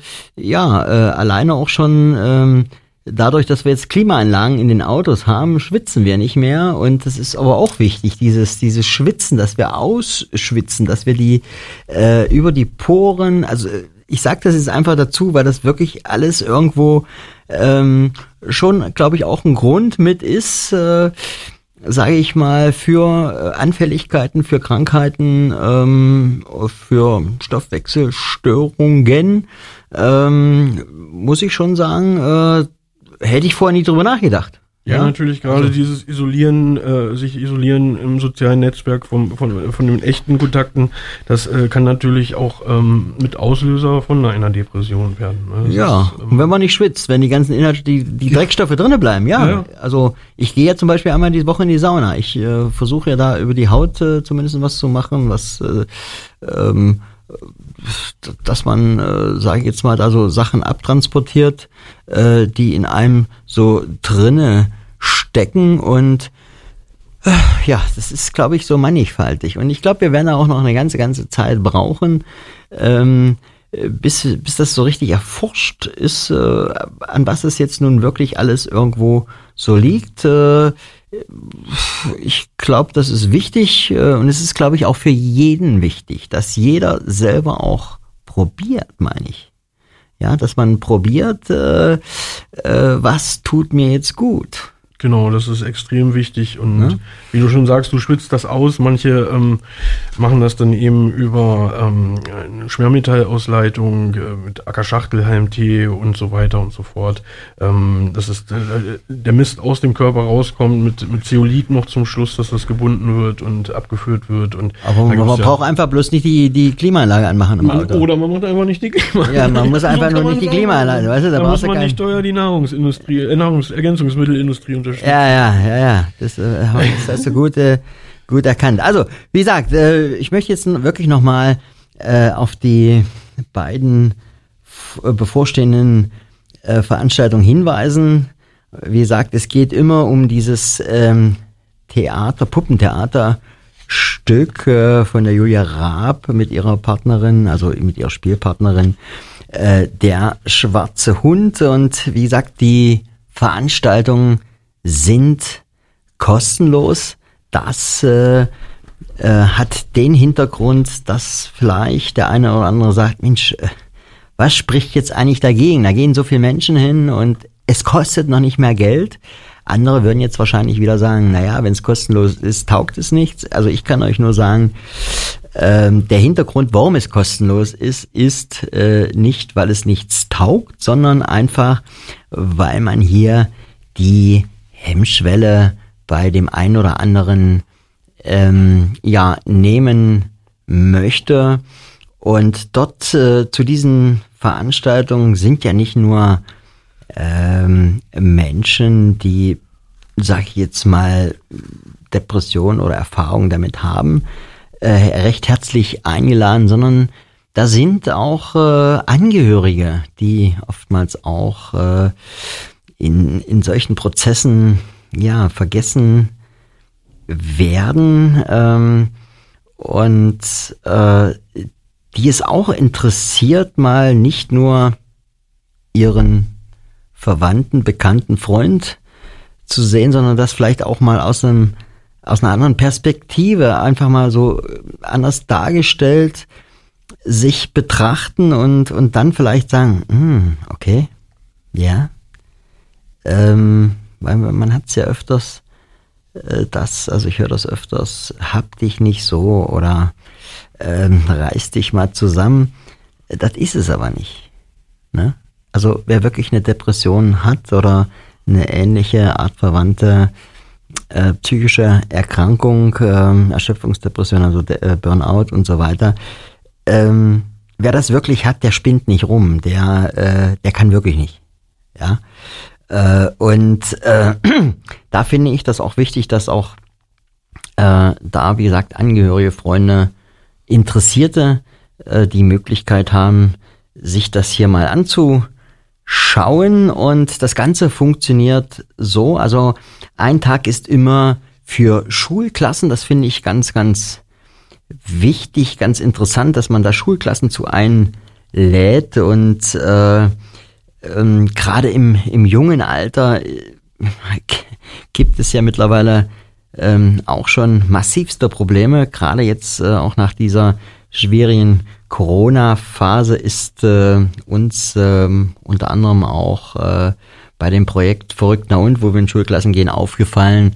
alleine auch schon dadurch, dass wir jetzt Klimaanlagen in den Autos haben, schwitzen wir nicht mehr und das ist aber auch wichtig, dieses Schwitzen, dass wir ausschwitzen, dass wir die über die Poren, also ich sag das jetzt einfach dazu, weil das wirklich alles irgendwo schon, glaube ich, auch ein Grund mit ist, sage ich mal, für Anfälligkeiten, für Krankheiten, für Stoffwechselstörungen, muss ich schon sagen, hätte ich vorher nie drüber nachgedacht. Ja, natürlich gerade dieses Isolieren, sich isolieren im sozialen Netzwerk von den echten Kontakten, das kann natürlich auch mit Auslöser von einer Depression werden. Ne? Ja, und wenn man nicht schwitzt, wenn die ganzen Inhalte, die Dreckstoffe drinnen bleiben, ja. Also ich gehe ja zum Beispiel einmal die Woche in die Sauna. Ich versuche ja da über die Haut zumindest was zu machen, was dass man, sage ich jetzt mal, da so Sachen abtransportiert, die in einem so drinne stecken und ja, das ist, glaube ich, so mannigfaltig. Und ich glaube, wir werden da auch noch eine ganze Zeit brauchen, bis das so richtig erforscht ist, an was es jetzt nun wirklich alles irgendwo so liegt. Ich glaube, das ist wichtig und es ist, glaube ich, auch für jeden wichtig, dass jeder selber auch probiert, meine ich. Ja, dass man probiert, was tut mir jetzt gut. Genau, das ist extrem wichig und wie du schon sagst, du schwitzt das aus. Manche machen das dann eben über eine Schwermetallausleitung mit Ackerschachtelhalmtee und so weiter und so fort. Das ist der Mist aus dem Körper rauskommt mit Zeolit noch zum Schluss, dass das gebunden wird und abgeführt wird. Und aber man braucht einfach bloß nicht die Klimaanlage anmachen im Auto. Oder man macht einfach nicht die Klimaanlage. Ja, man muss einfach nur nicht die Klimaanlage. Weißt du, da muss man nicht teuer die Nahrungsergänzungsmittelindustrie unterstützen. Ja. Das hast du gut erkannt. Also, wie gesagt, ich möchte jetzt wirklich nochmal auf die beiden bevorstehenden Veranstaltungen hinweisen. Wie gesagt, es geht immer um dieses Puppentheaterstück von der Julia Raab mit ihrer Partnerin, also mit ihrer Spielpartnerin, der schwarze Hund. Und wie gesagt, die Veranstaltungen sind kostenlos. Das hat den Hintergrund, dass vielleicht der eine oder andere sagt, Mensch, was spricht jetzt eigentlich dagegen? Da gehen so viele Menschen hin und es kostet noch nicht mehr Geld. Andere würden jetzt wahrscheinlich wieder sagen, naja, wenn es kostenlos ist, taugt es nichts. Also ich kann euch nur sagen, der Hintergrund, warum es kostenlos ist nicht, weil es nichts taugt, sondern einfach, weil man hier die Hemmschwelle bei dem einen oder anderen nehmen möchte. Und dort zu diesen Veranstaltungen sind ja nicht nur Menschen, die, sag ich jetzt mal, Depression oder Erfahrung damit haben, recht herzlich eingeladen, sondern da sind auch Angehörige, die oftmals auch in solchen Prozessen vergessen werden und die es auch interessiert, mal nicht nur ihren Verwandten, bekannten Freund zu sehen, sondern das vielleicht auch mal aus einer anderen Perspektive, einfach mal so anders dargestellt, sich betrachten und dann vielleicht sagen, okay, ja, weil man hat es ja öfters, also ich höre das öfters, hab dich nicht so oder reiß dich mal zusammen. Das ist es aber nicht. Ne? Also wer wirklich eine Depression hat oder eine ähnliche artverwandte psychische Erkrankung, Erschöpfungsdepression, also Burnout und so weiter, wer das wirklich hat, der spinnt nicht rum, der kann wirklich nicht. Ja. Und da finde ich das auch wichtig, dass auch da, wie gesagt, Angehörige, Freunde, Interessierte die Möglichkeit haben, sich das hier mal anzuschauen. Und das Ganze funktioniert so, also ein Tag ist immer für Schulklassen, das finde ich ganz, ganz wichtig, ganz interessant, dass man da Schulklassen zu einlädt und gerade im jungen Alter gibt es ja mittlerweile auch schon massivste Probleme. Gerade jetzt auch nach dieser schwierigen Corona-Phase ist uns unter anderem auch bei dem Projekt Verrückt na und, wo wir in Schulklassen gehen, aufgefallen,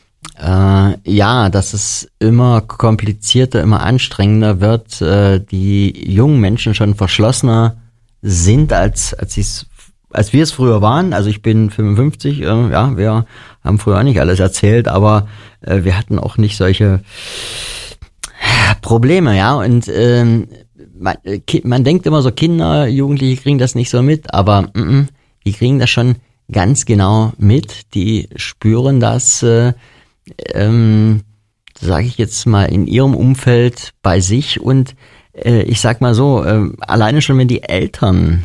dass es immer komplizierter, immer anstrengender wird, die jungen Menschen schon verschlossener sind, als wir es früher waren. Also ich bin 55, wir haben früher auch nicht alles erzählt, aber wir hatten auch nicht solche Probleme, ja, und man denkt immer so, Kinder, Jugendliche kriegen das nicht so mit, aber die kriegen das schon ganz genau mit, die spüren das, sage ich jetzt mal, in ihrem Umfeld bei sich und ich sag mal so, alleine schon wenn die Eltern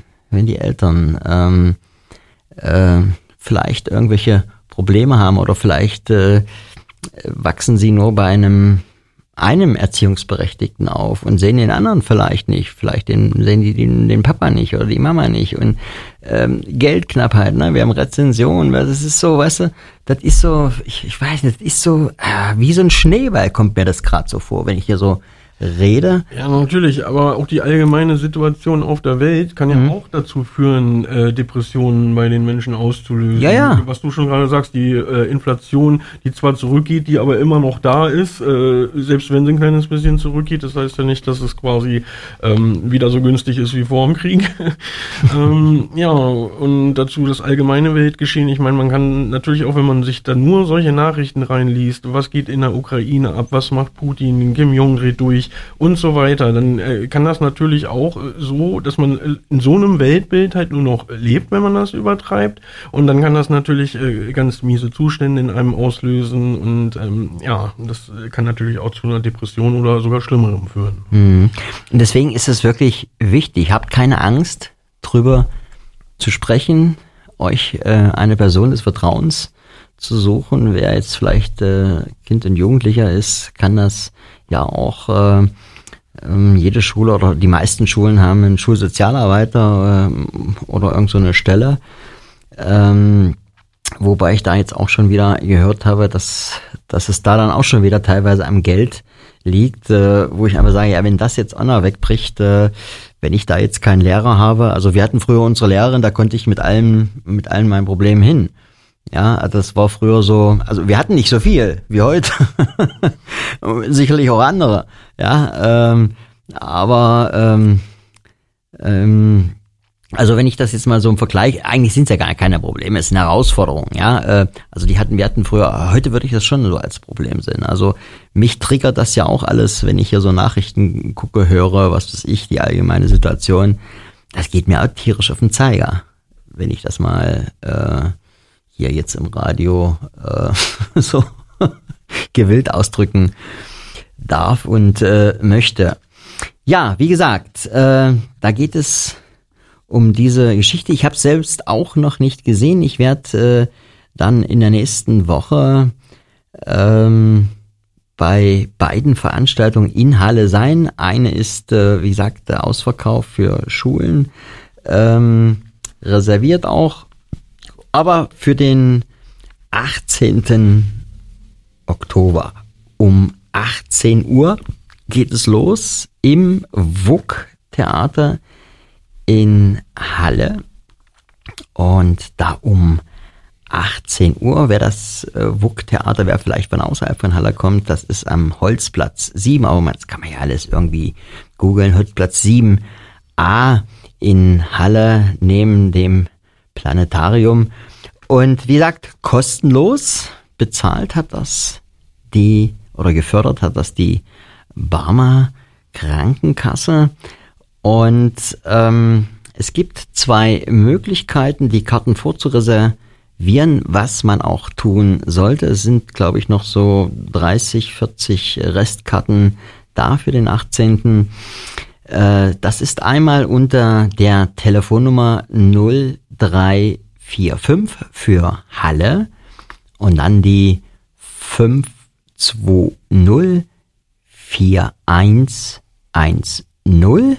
vielleicht irgendwelche Probleme haben oder vielleicht wachsen sie nur bei einem Erziehungsberechtigten auf und sehen den anderen vielleicht nicht. Vielleicht sehen die den Papa nicht oder die Mama nicht. Und Geldknappheit, ne? Wir haben Rezensionen, das ist so, weißt du, das ist so, ich weiß nicht, das ist so, wie so ein Schneeball kommt mir das gerade so vor, wenn ich hier so rede. Ja, natürlich, aber auch die allgemeine Situation auf der Welt kann ja auch dazu führen, Depressionen bei den Menschen auszulösen. Ja. Was du schon gerade sagst, die Inflation, die zwar zurückgeht, die aber immer noch da ist, selbst wenn sie ein kleines bisschen zurückgeht, das heißt ja nicht, dass es quasi wieder so günstig ist wie vor dem Krieg. Ja, und dazu das allgemeine Weltgeschehen. Ich meine, man kann natürlich auch, wenn man sich da nur solche Nachrichten reinliest, was geht in der Ukraine ab, was macht Putin, Kim Jong dreht durch, und so weiter, dann kann das natürlich auch so, dass man in so einem Weltbild halt nur noch lebt, wenn man das übertreibt, und dann kann das natürlich ganz miese Zustände in einem auslösen und das kann natürlich auch zu einer Depression oder sogar Schlimmerem führen. Und deswegen ist es wirklich wichtig, habt keine Angst, drüber zu sprechen, euch eine Person des Vertrauens zu suchen. Wer jetzt vielleicht Kind und Jugendlicher ist, kann das ja auch jede Schule oder die meisten Schulen haben einen Schulsozialarbeiter oder irgend so eine Stelle. Wobei ich da jetzt auch schon wieder gehört habe, dass es da dann auch schon wieder teilweise am Geld liegt, wo ich einfach sage, ja, wenn das jetzt auch noch wegbricht, wenn ich da jetzt keinen Lehrer habe, also wir hatten früher unsere Lehrerin, da konnte ich mit allen meinen Problemen hin. Ja, das war früher so, also wir hatten nicht so viel wie heute. Sicherlich auch andere, ja, also wenn ich das jetzt mal so im Vergleich, eigentlich sind es ja gar keine Probleme, es ist eine Herausforderung, ja, also wir hatten früher, heute würde ich das schon so als Problem sehen, also mich triggert das ja auch alles, wenn ich hier so Nachrichten gucke, höre, was weiß ich, die allgemeine Situation, das geht mir auch tierisch auf den Zeiger, wenn ich das mal hier jetzt im Radio so gewillt ausdrücken darf und möchte. Ja, wie gesagt, da geht es um diese Geschichte. Ich habe es selbst auch noch nicht gesehen. Ich werde dann in der nächsten Woche bei beiden Veranstaltungen in Halle sein. Eine ist, wie gesagt, der Ausverkauf für Schulen, reserviert auch. Aber für den 18. Oktober um 18 Uhr geht es los im WUK-Theater in Halle. Und da um 18 Uhr, wer das WUK-Theater, wer vielleicht von außerhalb von Halle kommt, das ist am Holzplatz 7, aber das kann man ja alles irgendwie googeln, Holzplatz 7a in Halle neben dem Planetarium. Und wie gesagt, kostenlos, bezahlt hat das gefördert hat das die Barmer Krankenkasse. Und es gibt 2 Möglichkeiten, die Karten vorzureservieren, was man auch tun sollte. Es sind, glaube ich, noch so 30, 40 Restkarten da für den 18. Das ist einmal unter der Telefonnummer 0345 für Halle und dann die 520 4110.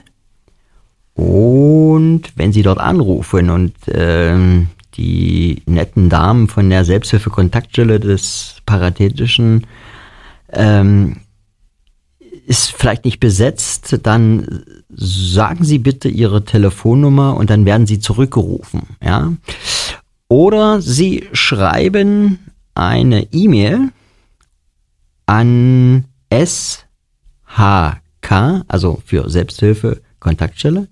Und wenn Sie dort anrufen und die netten Damen von der Selbsthilfe-Kontaktstelle des Paritätischen ist vielleicht nicht besetzt, dann sagen Sie bitte Ihre Telefonnummer und dann werden Sie zurückgerufen, ja. Oder Sie schreiben eine E-Mail an SHK, also für Selbsthilfe Kontaktstelle,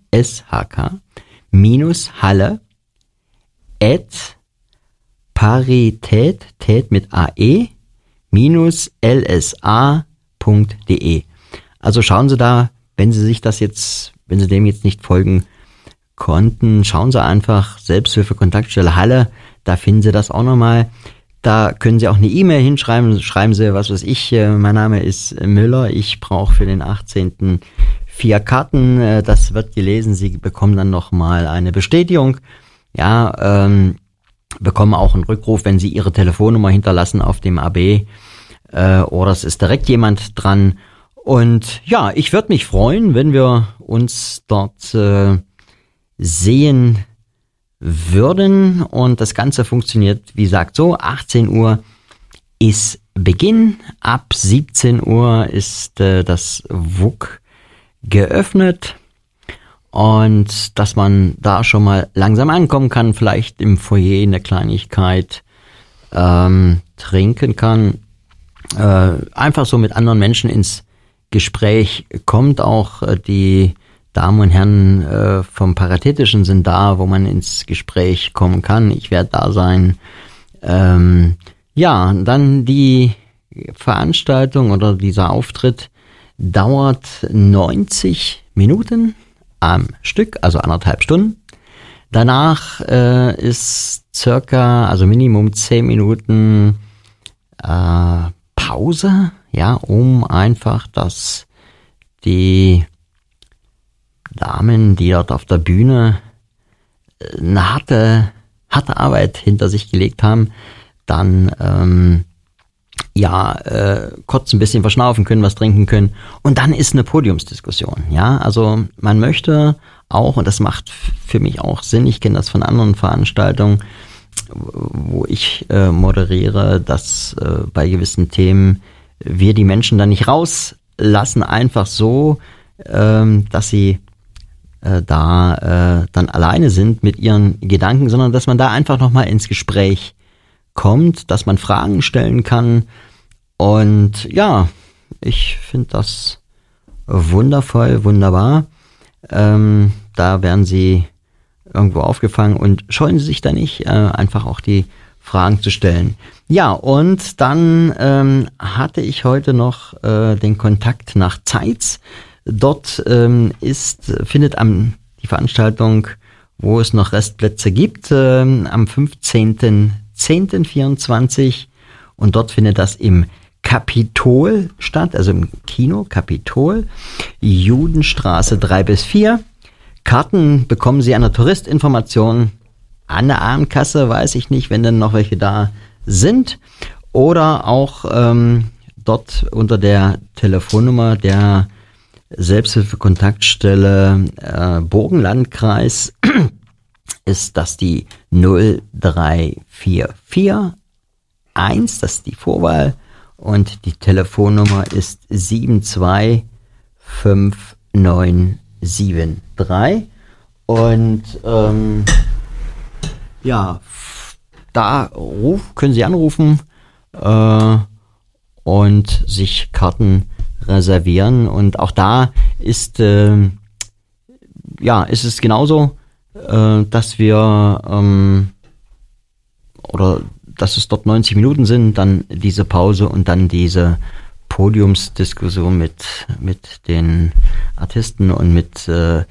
SHK-Halle @parität, Tät mit AE, -lsa.de. Also schauen Sie da, wenn Sie dem jetzt nicht folgen konnten, schauen Sie einfach Selbsthilfe Kontaktstelle Halle, da finden Sie das auch nochmal. Da können Sie auch eine E-Mail hinschreiben, schreiben Sie, was weiß ich, mein Name ist Müller, ich brauche für den 18. 4 Karten, das wird gelesen, Sie bekommen dann nochmal eine Bestätigung, ja, bekommen auch einen Rückruf, wenn Sie Ihre Telefonnummer hinterlassen auf dem AB, oder es ist direkt jemand dran. Und ja, ich würde mich freuen, wenn wir uns dort sehen würden. Und das Ganze funktioniert, wie gesagt, so, 18 Uhr ist Beginn, ab 17 Uhr ist das WUK geöffnet. Und dass man da schon mal langsam ankommen kann, vielleicht im Foyer eine Kleinigkeit trinken kann, einfach so mit anderen Menschen ins Gespräch kommt. Auch die Damen und Herren vom Paritätischen sind da, wo man ins Gespräch kommen kann. Ich werde da sein. Ja, dann die Veranstaltung oder dieser Auftritt dauert 90 Minuten am Stück, also 1,5 Stunden. Danach ist circa, also Minimum 10 Minuten Pause, ja, um einfach, dass die Damen, die dort auf der Bühne eine harte Arbeit hinter sich gelegt haben, dann kurz ein bisschen verschnaufen können, was trinken können. Und dann ist eine Podiumsdiskussion. Ja, also man möchte auch, und das macht für mich auch Sinn, ich kenne das von anderen Veranstaltungen, wo ich moderiere, dass bei gewissen Themen wir die Menschen dann nicht rauslassen, einfach so, dass sie da dann alleine sind mit ihren Gedanken, sondern dass man da einfach nochmal ins Gespräch kommt, dass man Fragen stellen kann. Und ja, ich finde das wundervoll, wunderbar. Da werden Sie irgendwo aufgefangen und scheuen Sie sich da nicht, einfach auch die Fragen zu stellen. Ja, und dann hatte ich heute noch den Kontakt nach Zeitz. Dort findet die Veranstaltung, wo es noch Restplätze gibt, am 15.10.24, und dort findet das im Kapitol statt, also im Kino Kapitol, Judenstraße 3-4. Karten bekommen Sie an der Touristinformation, an der Abendkasse, weiß ich nicht, wenn denn noch welche da sind, oder auch dort unter der Telefonnummer der Selbsthilfe-Kontaktstelle Burgenlandkreis ist das die 03441, das ist die Vorwahl, und die Telefonnummer ist 72593. Und ja, da können Sie anrufen und sich Karten reservieren. Und auch da ist es genauso, dass wir oder dass es dort 90 Minuten sind, dann diese Pause und dann diese Podiumsdiskussion mit den Artisten und mit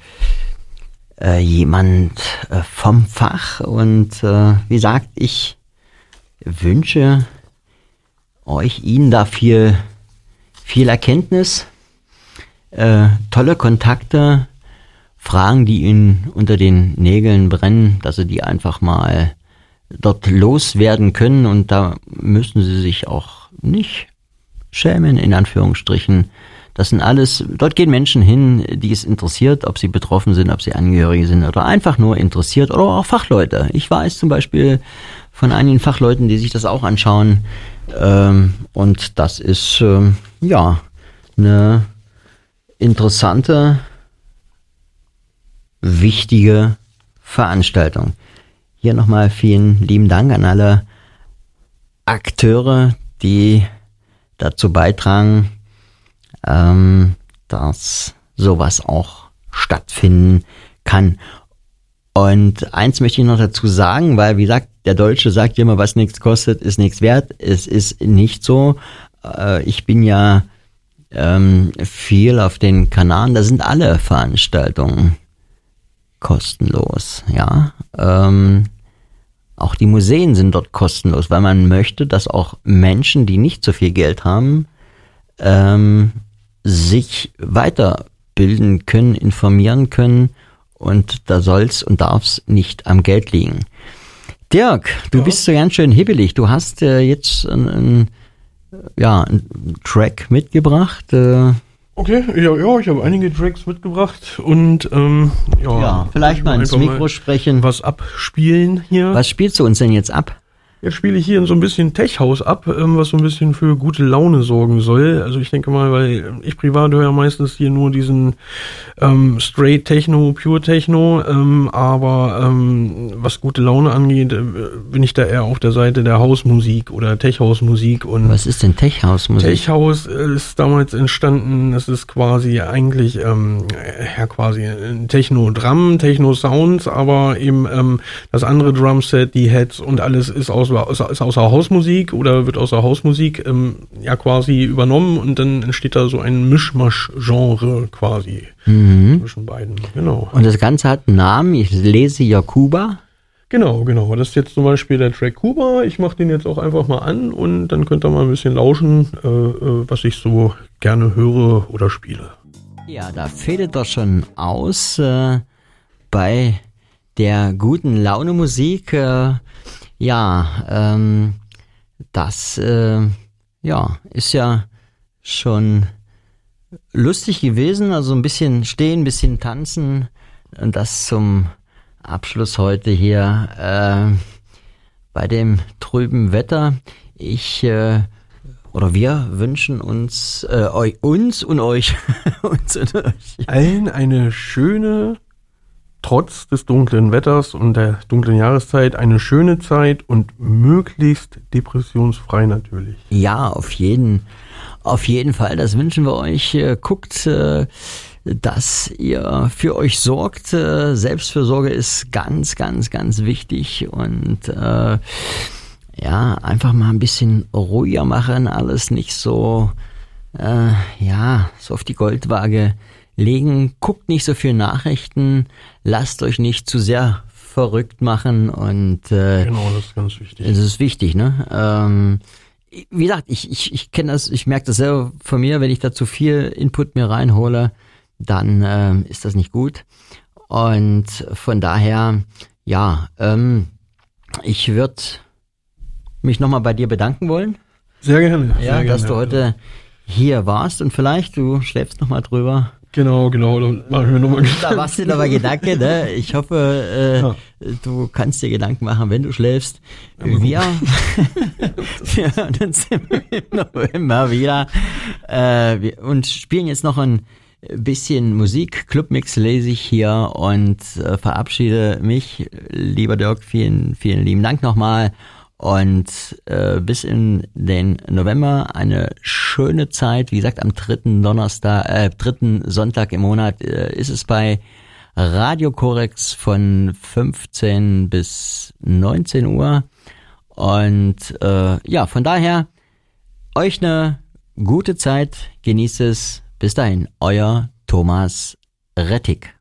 jemand vom Fach. Und wie gesagt, ich wünsche Ihnen da viel Erkenntnis, tolle Kontakte, Fragen, die Ihnen unter den Nägeln brennen, dass Sie die einfach mal dort loswerden können, und da müssen Sie sich auch nicht schämen, in Anführungsstrichen. Das sind alles, dort gehen Menschen hin, die es interessiert, ob sie betroffen sind, ob sie Angehörige sind oder einfach nur interessiert, oder auch Fachleute. Ich weiß zum Beispiel von einigen Fachleuten, die sich das auch anschauen, und das ist eine interessante, wichtige Veranstaltung. Hier nochmal vielen lieben Dank an alle Akteure, die dazu beitragen, dass sowas auch stattfinden kann. Und eins möchte ich noch dazu sagen, weil, wie gesagt, der Deutsche sagt immer, was nichts kostet, ist nichts wert. Es ist nicht so. Ich bin ja viel auf den Kanaren, da sind alle Veranstaltungen kostenlos, ja. Auch die Museen sind dort kostenlos, weil man möchte, dass auch Menschen, die nicht so viel Geld haben, sich weiter bilden können, informieren können und da soll's und darf's nicht am Geld liegen. Dirk, du bist so ganz schön hibbelig. Du hast jetzt einen Track mitgebracht. Okay, ja, ich habe einige Tracks mitgebracht und vielleicht mal ins Mikro sprechen. Was abspielen hier. Was spielst du uns denn jetzt ab? Jetzt spiele ich hier so ein bisschen Tech-House ab, was so ein bisschen für gute Laune sorgen soll. Also ich denke mal, weil ich privat höre ja meistens hier nur diesen Straight Techno, Pure Techno, aber was gute Laune angeht, bin ich da eher auf der Seite der Hausmusik oder Tech-House-Musik. Und was ist denn Tech-House-Musik? Tech-House ist damals entstanden, das ist quasi eigentlich quasi ein Techno-Drum, Techno-Sounds, aber eben das andere Drumset, die Heads und alles ist aus der Hausmusik oder wird aus der Hausmusik quasi übernommen und dann entsteht da so ein Mischmasch-Genre quasi zwischen beiden. Genau. Und das Ganze hat einen Namen, ich lese Jakuba. Genau. Das ist jetzt zum Beispiel der Track Kuba. Ich mache den jetzt auch einfach mal an und dann könnt ihr mal ein bisschen lauschen, was ich so gerne höre oder spiele. Ja, da fädelt doch schon aus bei der guten Laune Musik. Das ist ja schon lustig gewesen, also ein bisschen stehen, ein bisschen tanzen und das zum Abschluss heute hier bei dem trüben Wetter. Wir wünschen uns und euch allen eine schöne, trotz des dunklen Wetters und der dunklen Jahreszeit, eine schöne Zeit und möglichst depressionsfrei natürlich. Ja, auf jeden Fall, das wünschen wir euch. Guckt, dass ihr für euch sorgt. Selbstfürsorge ist ganz, ganz, ganz wichtig und einfach mal ein bisschen ruhiger machen, alles nicht so auf die Goldwaage legen, guckt nicht so viel Nachrichten, lasst euch nicht zu sehr verrückt machen und genau, das ist ganz wichtig. Das ist wichtig, ne? Wie gesagt, ich kenne das, ich merke das selber von mir, wenn ich da zu viel Input mir reinhole, dann ist das nicht gut. Und von daher, ich würde mich nochmal bei dir bedanken wollen. Sehr gerne. Dass du heute hier warst und vielleicht du schläfst nochmal drüber. Genau, dann machen wir nochmal Gedanken. Da machst du dir nochmal Gedanken, ne? Ich hoffe, du kannst dir Gedanken machen, wenn du schläfst. Wir hören uns im November wieder und spielen jetzt noch ein bisschen Musik. Clubmix lese ich hier und verabschiede mich. Lieber Dirk, vielen, vielen lieben Dank nochmal. Und bis in den November eine schöne Zeit. Wie gesagt, am 3. Sonntag im Monat ist es bei Radio Korex von 15 bis 19 Uhr. Und von daher euch eine gute Zeit. Genießt es. Bis dahin, euer Thomas Rettig.